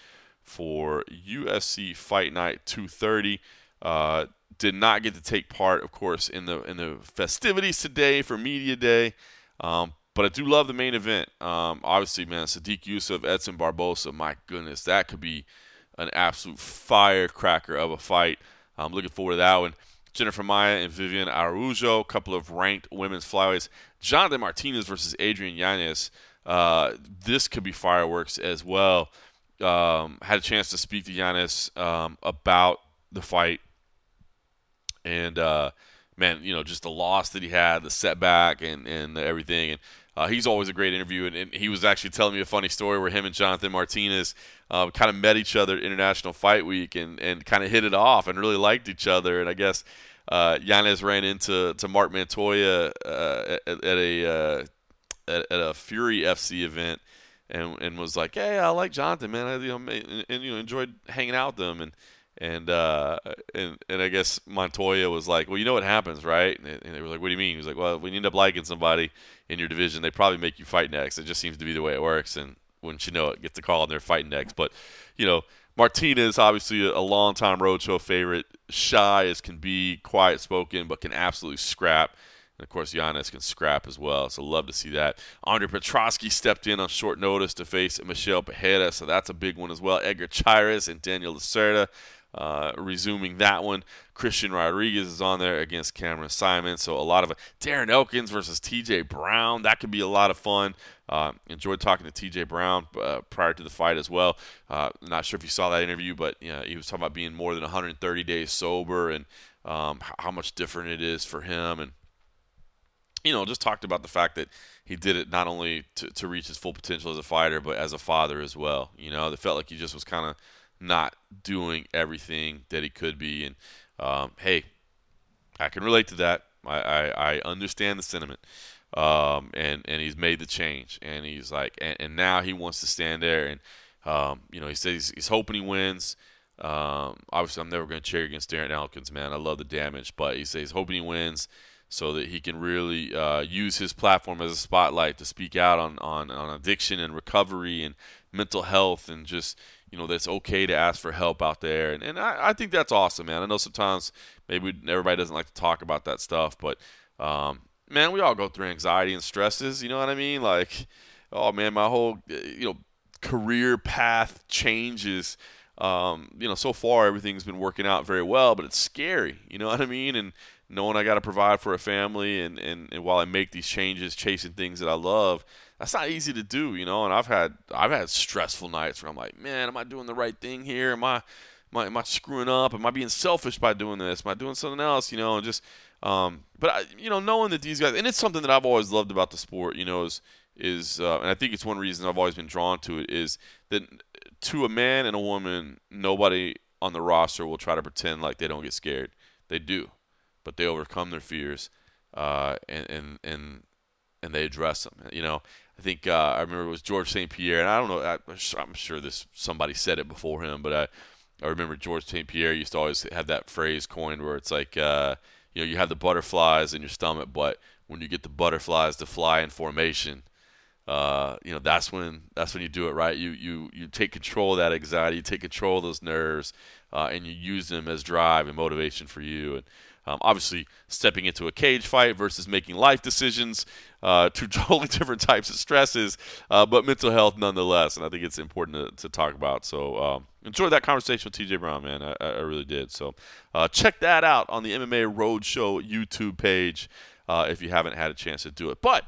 for U F C Fight Night two thirty. Uh, did not get to take part, of course, in the in the festivities today for Media Day. Um, but I do love the main event. Um, obviously, man, Sadiq Yusuff, Edson Barbosa, my goodness, that could be an absolute firecracker of a fight. I'm looking forward to that one. Jennifer Maia and Vivian Araujo, a couple of ranked women's flyweights. Jonathan Martinez versus Adrian Yanez. Uh, this could be fireworks as well. Um, had a chance to speak to Yanez um, about the fight. And, uh, man, you know, just the loss that he had, the setback and, and everything. And uh, he's always a great interview. And, and he was actually telling me a funny story where him and Jonathan Martinez uh, kind of met each other at International Fight Week and, and kind of hit it off and really liked each other. And I guess uh, Yanez ran into to Mark Montoya uh, at, at a uh, at, at a Fury F C event and and was like, hey, I like Jonathan, man. I you know, and, and you know enjoyed hanging out with him. And And uh, and and I guess Montoya was like, well, you know what happens, right? And, and they were like, what do you mean? He was like, well, when you end up liking somebody in your division, they probably make you fight next. It just seems to be the way it works. And wouldn't you know it, get the call and they're fighting next. But, you know, Martinez, obviously a, a long-time Roadshow favorite, shy as can be, quiet-spoken, but can absolutely scrap. And, of course, Giannis can scrap as well, so love to see that. Andre Petrosky stepped in on short notice to face Michelle Pereira, so that's a big one as well. Edgar Chairez and Daniel Lacerda uh, resuming that one. Christian Rodriguez is on there against Cameron Simon, so a lot of – Darren Elkins versus T J Brown. That could be a lot of fun. Uh, enjoyed talking to T J Brown uh, prior to the fight as well. Uh, not sure if you saw that interview, but you know, he was talking about being more than one hundred thirty days sober and um, how much different it is for him. And you know, just talked about the fact that he did it not only to, to reach his full potential as a fighter, but as a father as well. You know, it felt like he just was kind of not doing everything that he could be. And, um, hey, I can relate to that. I, I, I understand the sentiment. Um, and, and he's made the change. And he's like, and, and now he wants to stand there. And, um, you know, he says he's, he's hoping he wins. Um, obviously, I'm never going to cheer against Darren Elkins, man. I love the damage. But he says he's hoping he wins so that he can really uh, use his platform as a spotlight to speak out on, on, on addiction and recovery and mental health, and just, you know, that's okay to ask for help out there. And, and I, I think that's awesome, man. I know sometimes maybe everybody doesn't like to talk about that stuff, but, um, man, we all go through anxiety and stresses, you know what I mean? Like, oh, man, my whole, you know, career path changes. Um, you know, so far everything's been working out very well, but it's scary, you know what I mean? And knowing I got to provide for a family, and, and, and while I make these changes, chasing things that I love, that's not easy to do, you know. And I've had I've had stressful nights where I'm like, man, am I doing the right thing here? Am I am I, am I screwing up? Am I being selfish by doing this? Am I doing something else? You know, and just um, but I, you know, knowing that these guys, and it's something that I've always loved about the sport, you know, is is uh, and I think it's one reason I've always been drawn to it, is that to a man and a woman, nobody on the roster will try to pretend like they don't get scared. They do, but they overcome their fears, uh, and and and and they address them. You know, I think uh, I remember it was George Saint Pierre, and I don't know, I, I'm sure this somebody said it before him, but I I remember George Saint Pierre used to always have that phrase coined where it's like, uh, you know, you have the butterflies in your stomach, but when you get the butterflies to fly in formation, Uh, you know, that's when that's when you do it right. You you you take control of that anxiety, you take control of those nerves, uh, and you use them as drive and motivation for you. And um, obviously, stepping into a cage fight versus making life decisions, uh, two totally different types of stresses, uh, but mental health nonetheless. And I think it's important to, to talk about. So um, enjoyed that conversation with T J Brown, man. I, I really did. So uh, check that out on the M M A Roadshow YouTube page uh, if you haven't had a chance to do it. But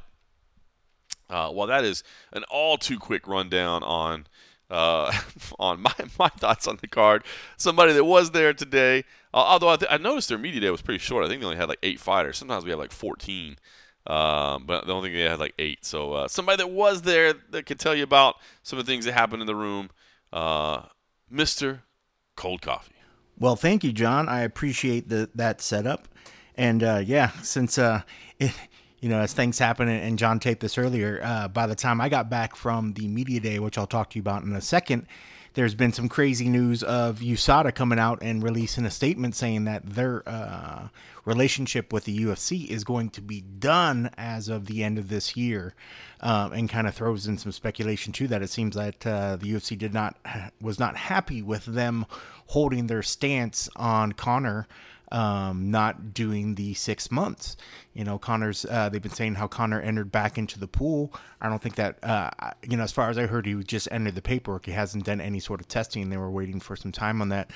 Uh, well, that is an all too quick rundown on uh, on my, my thoughts on the card. Somebody that was there today, uh, although I, th- I noticed their media day was pretty short. I think they only had like eight fighters. Sometimes we have like fourteen, um, but I don't think they had like eight. So uh, somebody that was there that could tell you about some of the things that happened in the room, uh, Mister Cold Coffee. Well, thank you, John. I appreciate the, that setup. And uh, yeah, since uh, it, you know, as things happen, and John taped this earlier, uh, by the time I got back from the media day, which I'll talk to you about in a second, there's been some crazy news of U S A D A coming out and releasing a statement saying that their uh, relationship with the U F C is going to be done as of the end of this year, um, and kind of throws in some speculation too that it seems that uh, the U F C did not was not happy with them holding their stance on Conor. Um, not doing the six months. You know, Conor's, uh, they've been saying how Conor entered back into the pool. I don't think that, uh, you know, as far as I heard, he just entered the paperwork. He hasn't done any sort of testing. They were waiting for some time on that.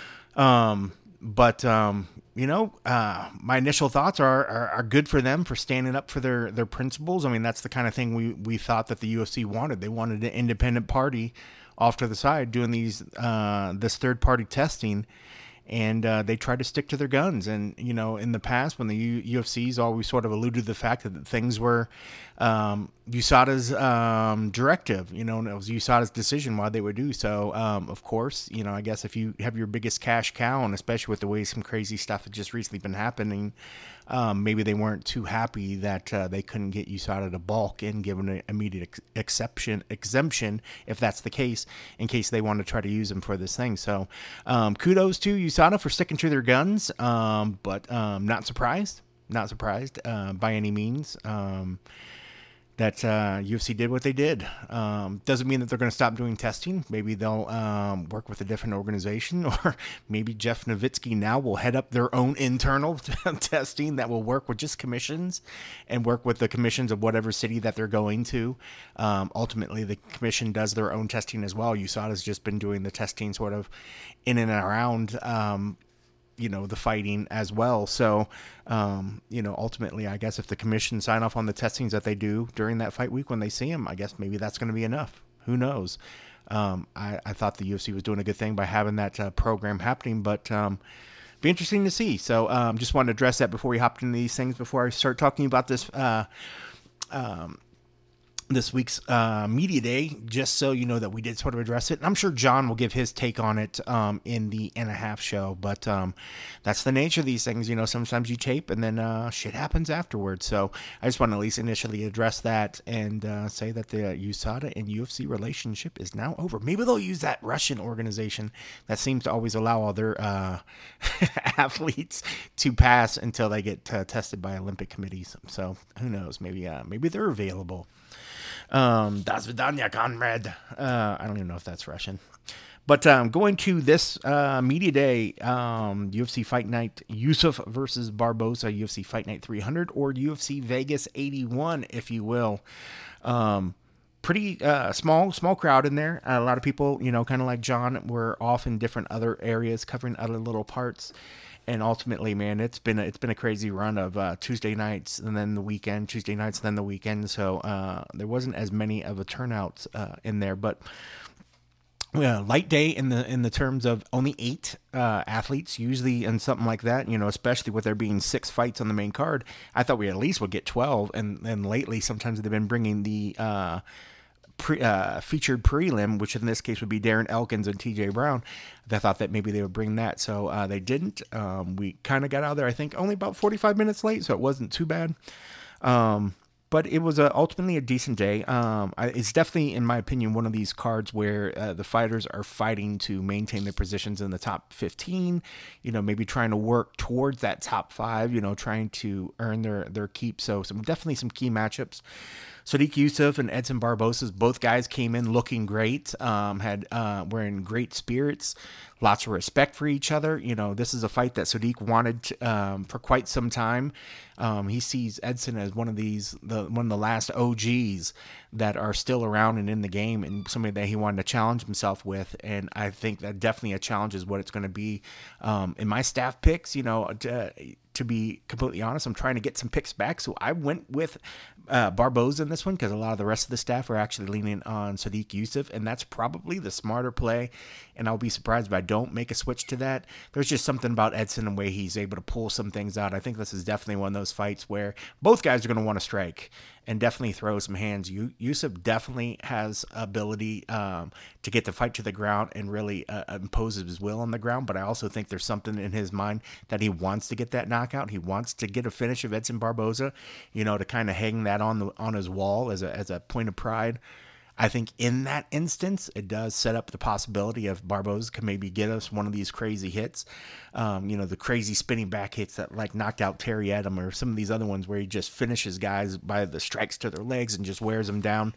Um, but, um, you know, uh, my initial thoughts are, are, are good for them for standing up for their, their principles. I mean, that's the kind of thing we, we thought that the U F C wanted. They wanted an independent party off to the side doing these, uh, this third party testing. And uh, they tried to stick to their guns. And, you know, in the past, when the U- UFC's always sort of alluded to the fact that things were um, U S A D A's um, directive, you know, and it was U S A D A's decision why they would do so. Um, of course, you know, I guess if you have your biggest cash cow, and especially with the way some crazy stuff had just recently been happening, um, maybe they weren't too happy that uh, they couldn't get U S A D A to bulk and give an immediate ex- exception, exemption, if that's the case, in case they want to try to use them for this thing. So um, kudos to U S A D A for sticking to their guns, um, but um, not surprised, not surprised uh, by any means. Um, that uh, U F C did what they did. Um, doesn't mean that they're going to stop doing testing. Maybe they'll um, work with a different organization, or maybe Jeff Nowitzki now will head up their own internal testing that will work with just commissions and work with the commissions of whatever city that they're going to. Um, ultimately, the commission does their own testing as well. U S A D A has just been doing the testing sort of in and around um, you know, the fighting as well. So, um, you know, ultimately, I guess if the commission sign off on the testings that they do during that fight week when they see him, I guess maybe that's going to be enough. Who knows? Um, I, I thought the U F C was doing a good thing by having that uh, program happening, but um, be interesting to see. So um, just wanted to address that before we hopped into these things, before I start talking about this uh, um, this week's uh, media day, just so you know that we did sort of address it. And I'm sure John will give his take on it um, in the and a half show, but um, that's the nature of these things. You know, sometimes you tape and then uh, shit happens afterwards. So I just want to at least initially address that and uh, say that the U S A D A and U F C relationship is now over. Maybe they'll use that Russian organization that seems to always allow all their uh, athletes to pass until they get uh, tested by Olympic committees. So who knows? Maybe uh, maybe they're available. Um, Das Vidanya, Conrad. Uh, I don't even know if that's Russian. But um, going to this uh, media day, um, U F C Fight Night, Yusuf versus Barboza, U F C Fight Night three hundred, or U F C Vegas eighty-one, if you will. Um, pretty uh, small, small crowd in there. A lot of people, you know, kind of like John, were off in different other areas, covering other little parts. And ultimately, man, it's been a, it's been a crazy run of uh, Tuesday nights and then the weekend, Tuesday nights and then the weekend. So uh, there wasn't as many of a turnout uh, in there, but uh, light day in the in the terms of only eight uh, athletes. Usually in something like that, you know, especially with there being six fights on the main card, I thought we at least would get twelve. And and lately, sometimes they've been bringing the uh, Pre, uh, featured prelim, which in this case would be Darren Elkins and T J Brown. I thought that maybe they would bring that, so uh, they didn't. Um, we kind of got out of there, I think, only about forty-five minutes late, so it wasn't too bad. Um, but it was a, ultimately a decent day. Um, I, it's definitely, in my opinion, one of these cards where uh, the fighters are fighting to maintain their positions in the top fifteen, you know, maybe trying to work towards that top five, you know, trying to earn their, their keep. So some definitely some key matchups. Sodiq Yusuff and Edson Barboza, both guys came in looking great, um, had uh, were in great spirits, lots of respect for each other. You know, this is a fight that Sodiq wanted to, um, for quite some time. Um, he sees Edson as one of these, the one of the last O Gs that are still around and in the game, and somebody that he wanted to challenge himself with. And I think that definitely a challenge is what it's going to be. Um, in my staff picks, you know, to, to be completely honest, I'm trying to get some picks back. So I went with uh, Barboza in this one because a lot of the rest of the staff are actually leaning on Sodiq Yusuff, and that's probably the smarter play. And I'll be surprised if I don't make a switch to that. There's just something about Edson and the way he's able to pull some things out. I think this is definitely one of those fights where both guys are going to want to strike and definitely throw some hands. Yusuff definitely has ability um, to get the fight to the ground and really uh, impose his will on the ground. But I also think there's something in his mind that he wants to get that knockout. He wants to get a finish of Edson Barboza, you know, to kind of hang that on the on his wall as a as a point of pride. I think in that instance, it does set up the possibility of Barboza can maybe get us one of these crazy hits. Um, you know, the crazy spinning back hits that like knocked out Terry Edom, or some of these other ones where he just finishes guys by the strikes to their legs and just wears them down.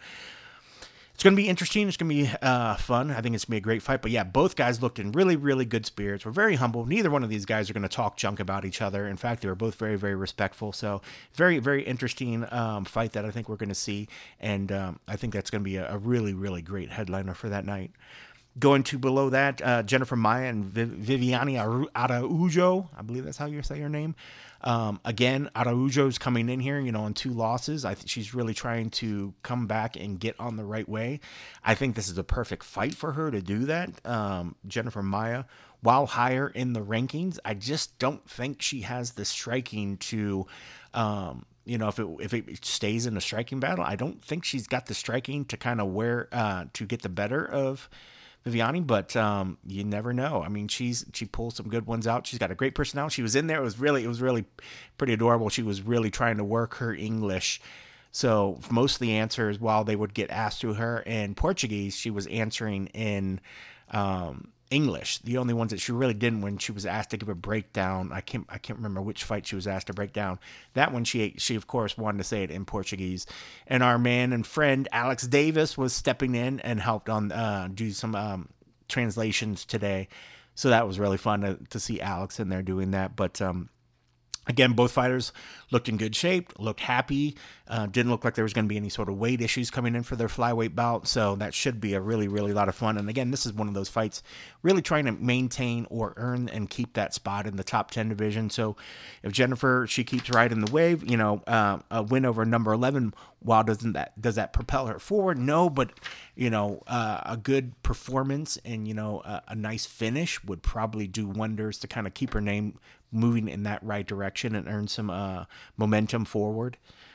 It's going to be interesting. It's going to be uh, fun. I think it's going to be a great fight. But yeah, both guys looked in really, really good spirits. We're very humble. Neither one of these guys are going to talk junk about each other. In fact, they were both very, very respectful. So very, very interesting um, fight that I think we're going to see. And um, I think that's going to be a, a really, really great headliner for that night. Going to below that, uh, Jennifer Maia and Viv- Viviane Araujo. I believe that's how you say her name. Um, again, Araujo's coming in here, you know, on two losses. I think she's really trying to come back and get on the right way. I think this is a perfect fight for her to do that. Um, Jennifer Maia, while higher in the rankings, I just don't think she has the striking to, um, you know, if it if it stays in a striking battle, I don't think she's got the striking to kind of wear uh, to get the better of Viviane, but um, you never know. I mean, she's she pulls some good ones out. She's got a great personality. She was in there. It was really it was really pretty adorable. She was really trying to work her English. So most of the answers, while they would get asked to her in Portuguese, she was answering in um, English. The only ones that she really didn't, when she was asked to give a breakdown, I can't I can't remember which fight she was asked to break down. That one she she of course wanted to say it in Portuguese. And our man and friend Alex Davis was stepping in and helped on uh, do some um, translations today. So that was really fun to, to see Alex in there doing that. But um, again, both fighters looked in good shape, looked happy. Uh, didn't look like there was going to be any sort of weight issues coming in for their flyweight bout. So that should be a really, really lot of fun. And again, this is one of those fights really trying to maintain or earn and keep that spot in the top ten division. So if Jennifer, she keeps riding the wave, you know, uh, a win over number eleven, wow, doesn't that, does that propel her forward? No, but, you know, uh, a good performance and, you know, a, a nice finish would probably do wonders to kind of keep her name moving in that right direction and earn some uh, momentum forward.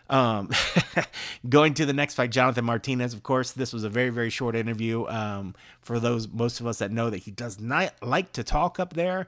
Um, going to the next fight, Jonathan Martinez, of course, this was a very, very short interview. Um, for those, most of us that know that he does not like to talk up there,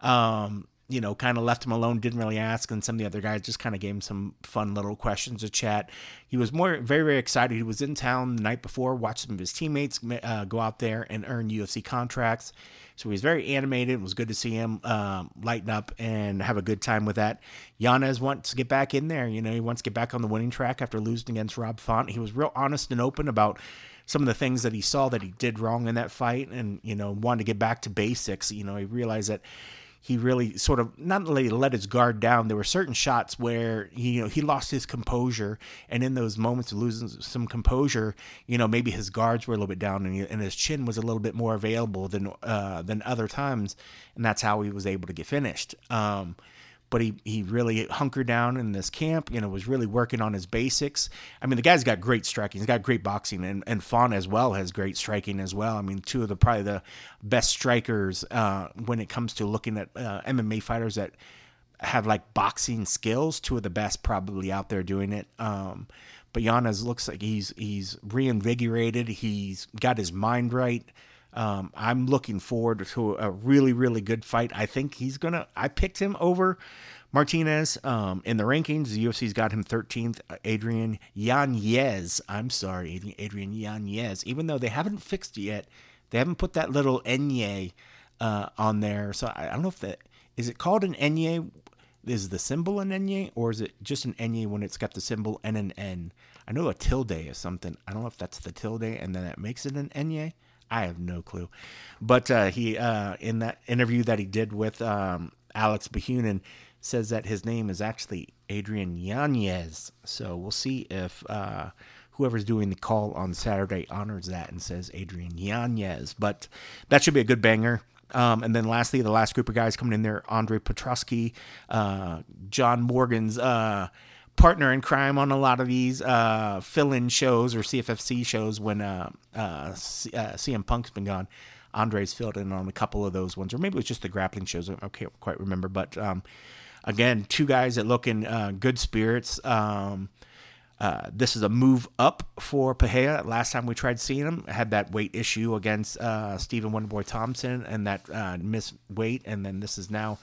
um, you know, kind of left him alone, didn't really ask. And some of the other guys just kind of gave him some fun little questions to chat. He was more, very, very excited. He was in town the night before, watched some of his teammates uh, go out there and earn U F C contracts. So he was very animated. It was good to see him um, lighten up and have a good time with that. Yanez wants to get back in there. You know, he wants to get back on the winning track after losing against Rob Font. He was real honest and open about some of the things that he saw that he did wrong in that fight, and, you know, wanted to get back to basics. You know, he realized that he really sort of not only let his guard down. There were certain shots where he, you know, he lost his composure, and in those moments of losing some composure, you know, maybe his guards were a little bit down, and, he, and his chin was a little bit more available than uh, than other times, and that's how he was able to get finished. Um, but he, he really hunkered down in this camp, you know, was really working on his basics. I mean, the guy's got great striking. He's got great boxing, and, and Font as well has great striking as well. I mean, two of the probably the best strikers uh, when it comes to looking at uh, M M A fighters that have like boxing skills, two of the best probably out there doing it. Um, but Yanez looks like he's he's reinvigorated. He's got his mind right. Um, I'm looking forward to a really, really good fight. I think he's going to, I picked him over Martinez um, in the rankings. The U F C's got him thirteenth. Adrian Yanez. I'm sorry, Adrian Yanez. Even though they haven't fixed it yet, they haven't put that little Enye uh, on there. So I, I don't know if that, is it called an Enye? Is the symbol an Enye, or is it just an Enye when it's got the symbol and an N? I know a tilde is something. I don't know if that's the tilde and then that makes it an Enye. I have no clue. But uh, he, uh, in that interview that he did with um, Alex Bahunin, says that his name is actually Adrian Yanez. So we'll see if uh, whoever's doing the call on Saturday honors that and says Adrian Yanez. But that should be a good banger. Um, and then lastly, the last group of guys coming in there, Andre Petroski, uh, John Morgan's uh partner in crime on a lot of these uh, fill-in shows or C F F C shows when uh, uh, C- uh, C M Punk's been gone. Andre's filled in on a couple of those ones, or maybe it was just the grappling shows. I can't quite remember. But um, again, two guys that look in uh, good spirits. Um, uh, this is a move up for Pereira. Last time we tried seeing him, had that weight issue against uh, Stephen Wonderboy Thompson and that uh, missed weight, and then this is now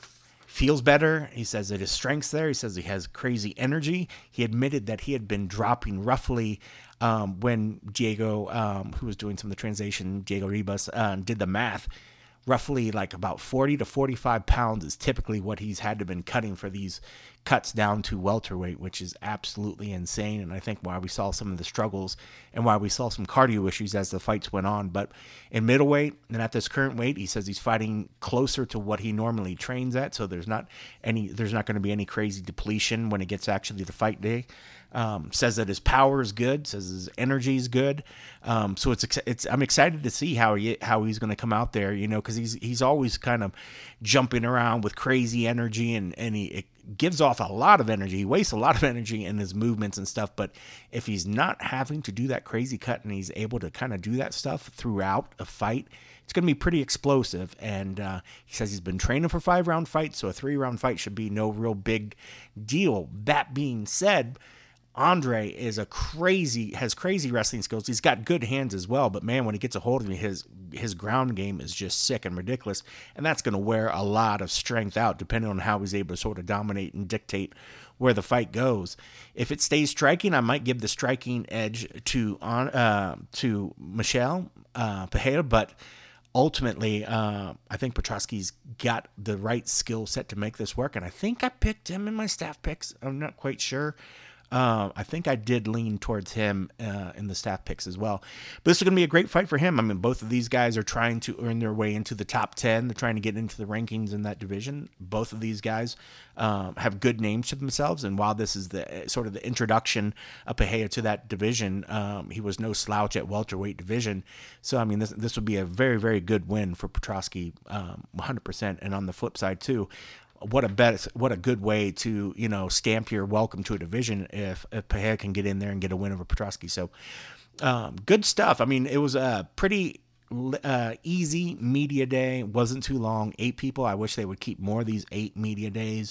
feels better. He says that his strength's there. He says he has crazy energy. He admitted that he had been dropping roughly um, when Diego, um, who was doing some of the translation, Diego Ribas, uh, did the math, roughly like about forty to forty-five pounds is typically what he's had to been cutting for these cuts down to welterweight, which is absolutely insane. And I think why we saw some of the struggles and why we saw some cardio issues as the fights went on. But in middleweight and at this current weight, he says he's fighting closer to what he normally trains at. So there's not any, there's not going to be any crazy depletion when it gets actually to fight day. Um, says that his power is good, says his energy is good. Um, so it's, it's, I'm excited to see how he, how he's going to come out there, you know, cause he's, he's always kind of jumping around with crazy energy, and, and he it gives off a lot of energy. He wastes a lot of energy in his movements and stuff. But if he's not having to do that crazy cut and he's able to kind of do that stuff throughout a fight, it's going to be pretty explosive. And uh, he says he's been training for five round fights. So a three round fight should be no real big deal. That being said, Andre is a crazy, has crazy wrestling skills. He's got good hands as well, but man, when he gets a hold of me, his his ground game is just sick and ridiculous, and that's going to wear a lot of strength out, depending on how he's able to sort of dominate and dictate where the fight goes. If it stays striking, I might give the striking edge to on uh, to Michel uh, Pereira, but ultimately, uh, I think Petroski's got the right skill set to make this work, and I think I picked him in my staff picks. I'm not quite sure. Uh, I think I did lean towards him uh, in the staff picks as well. But this is going to be a great fight for him. I mean, both of these guys are trying to earn their way into the top ten. They're trying to get into the rankings in that division. Both of these guys um, have good names to themselves. And while this is the sort of the introduction of Pereira to that division, um, he was no slouch at welterweight division. So, I mean, this this would be a very, very good win for Petroski, um, one hundred percent. And on the flip side, too, what a bet, what a good way to, you know, stamp your welcome to a division if, if Pereira can get in there and get a win over Petroski. So um, good stuff. I mean, it was a pretty uh, easy media day. It wasn't too long. Eight people. I wish they would keep more of these eight media days.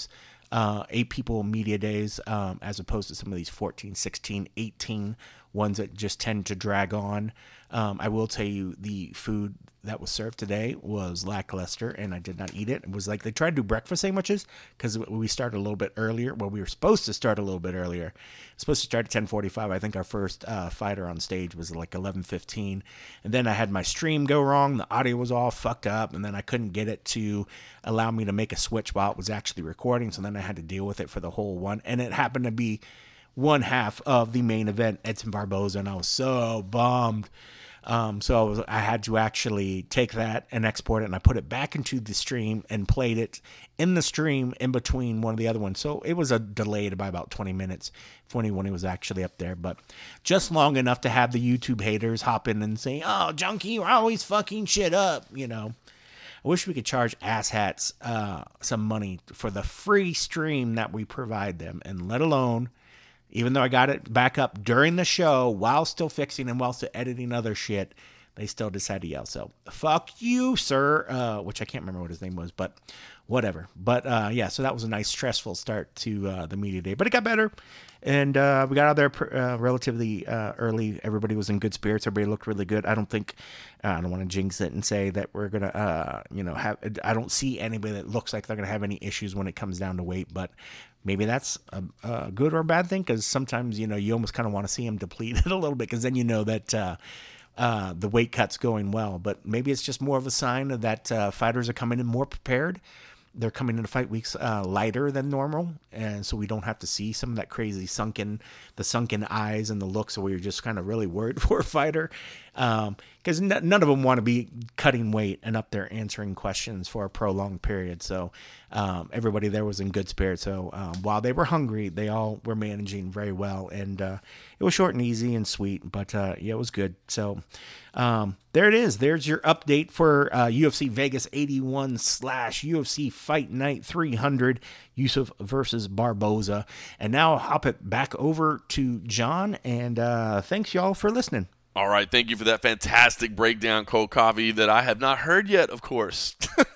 uh, eight people media days, um, as opposed to some of these fourteen, sixteen, eighteen ones that just tend to drag on. Um, I will tell you the food that was served today was lackluster, and I did not eat it. It was like they tried to do breakfast sandwiches because we started a little bit earlier. Well, we were supposed to start a little bit earlier. Supposed to start at ten forty-five. I think our first uh, fighter on stage was like eleven fifteen, and then I had my stream go wrong. The audio was all fucked up, and then I couldn't get it to allow me to make a switch while it was actually recording. So then I had to deal with it for the whole one, and it happened to be one half of the main event, Edson Barboza, and I was so bummed. Um, so I, was, I had to actually take that and export it, and I put it back into the stream and played it in the stream in between one of the other ones. So it was a delayed by about twenty minutes when it was actually up there, but just long enough to have the YouTube haters hop in and say, "Oh, Junkie, you're always fucking shit up," you know. I wish we could charge asshats uh, some money for the free stream that we provide them, and let alone, even though I got it back up during the show while still fixing and while still editing other shit, they still decided to yell. So, fuck you, sir, uh, which I can't remember what his name was, but whatever. But, uh, yeah, so that was a nice, stressful start to uh, the media day. But it got better, and uh, we got out there uh, relatively uh, early. Everybody was in good spirits. Everybody looked really good. I don't think, uh, I don't want to jinx it and say that we're going to, uh, you know, have, I don't see anybody that looks like they're going to have any issues when it comes down to weight, but maybe that's a, a good or a bad thing, because sometimes, you know, you almost kind of want to see them depleted a little bit, because then you know that uh, uh, the weight cut's going well. But maybe it's just more of a sign that uh, fighters are coming in more prepared. They're coming into fight weeks uh, lighter than normal, and so we don't have to see some of that crazy sunken, the sunken eyes and the looks where you're just kind of really worried for a fighter, because um, n- none of them want to be cutting weight and up there answering questions for a prolonged period. So um, everybody there was in good spirits. So um, while they were hungry, they all were managing very well, and uh, it was short and easy and sweet, but uh, yeah, it was good. So um, there it is. There's your update for uh, U F C Vegas eighty-one slash U F C Fight Night three hundred, Yusuf versus Barboza. And now I'll hop it back over to John, and uh, thanks y'all for listening. All right, thank you for that fantastic breakdown, Cold Coffee, that I have not heard yet, of course.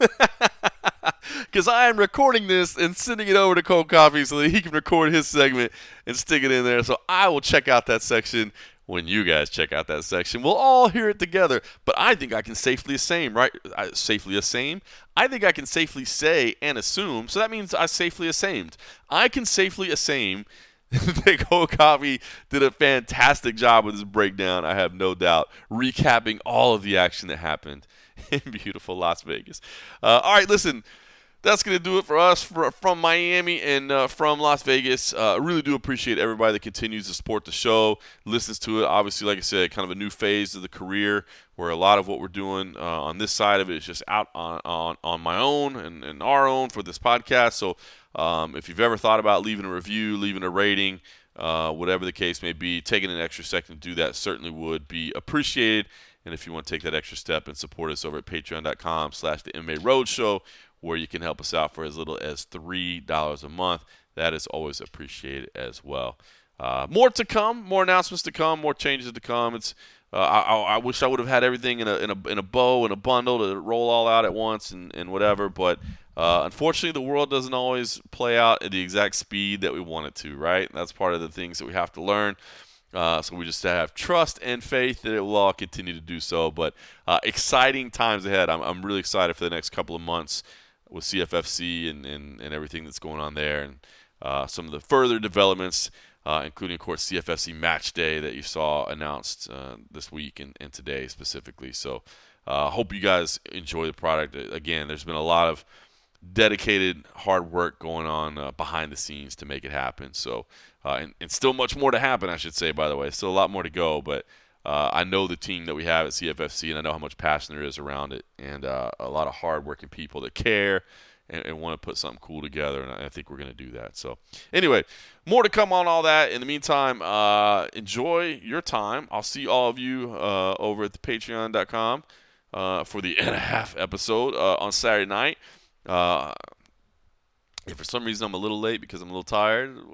Because I am recording this and sending it over to Cold Coffee so that he can record his segment and stick it in there. So I will check out that section when you guys check out that section. We'll all hear it together. But I think I can safely assume, right? I, safely assume? I think I can safely say and assume. So that means I safely assumed. I can safely assume that Cold Coffee did a fantastic job with his breakdown, I have no doubt, recapping all of the action that happened in beautiful Las Vegas. Uh, all right, listen, that's going to do it for us for, from Miami and uh, from Las Vegas. I uh, really do appreciate everybody that continues to support the show, listens to it. Obviously, like I said, kind of a new phase of the career where a lot of what we're doing uh, on this side of it is just out on, on, on my own and, and our own for this podcast. So um, if you've ever thought about leaving a review, leaving a rating, uh, whatever the case may be, taking an extra second to do that certainly would be appreciated. And if you want to take that extra step and support us over at patreon.com slash the M M A Roadshow, where you can help us out for as little as three dollars a month, that is always appreciated as well. Uh, more to come, more announcements to come, more changes to come. It's uh, I, I wish I would have had everything in a in a in a bow and a bundle to roll all out at once and, and whatever, but uh, unfortunately the world doesn't always play out at the exact speed that we want it to, right? And that's part of the things that we have to learn. Uh, so we just have trust and faith that it will all continue to do so. But uh, exciting times ahead. I'm I'm really excited for the next couple of months with C F F C and, and, and everything that's going on there, and uh, some of the further developments, uh, including, of course, C F F C Match Day that you saw announced uh, this week and, and today specifically. So I uh, hope you guys enjoy the product. Again, there's been a lot of dedicated hard work going on uh, behind the scenes to make it happen. So uh, and, and still much more to happen, I should say, by the way. Still a lot more to go, but uh, I know the team that we have at C F F C, and I know how much passion there is around it, and uh, a lot of hard-working people that care and, and want to put something cool together, and I think we're going to do that. So anyway, more to come on all that. In the meantime, uh, enjoy your time. I'll see all of you uh, over at the patreon dot com uh, for the and a half episode uh, on Saturday night. Uh, if for some reason I'm a little late because I'm a little tired,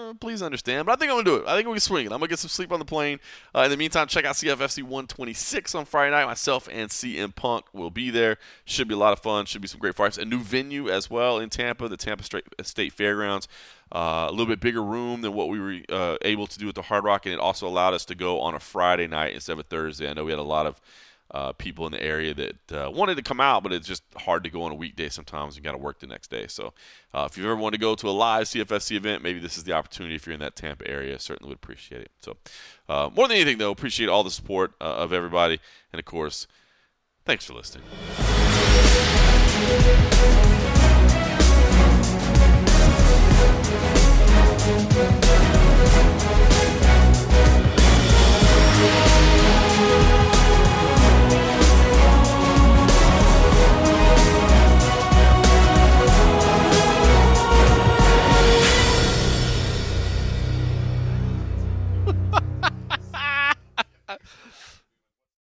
uh, please understand. But I think I'm going to do it. I think we can swing it. I'm going to get some sleep on the plane. Uh, in the meantime, check out C F F C one twenty-six on Friday night. Myself and C M Punk will be there. Should be a lot of fun. Should be some great fights. A new venue as well in Tampa, the Tampa State Fairgrounds. Uh, a little bit bigger room than what we were uh, able to do at the Hard Rock, and it also allowed us to go on a Friday night instead of a Thursday. I know we had a lot of uh, people in the area that uh, wanted to come out, but it's just hard to go on a weekday sometimes. You got to work the next day. So uh, if you ever want to go to a live C F F C event, maybe this is the opportunity if you're in that Tampa area. Certainly would appreciate it. So uh, more than anything, though, appreciate all the support uh, of everybody. And, of course, thanks for listening. We'll be right back.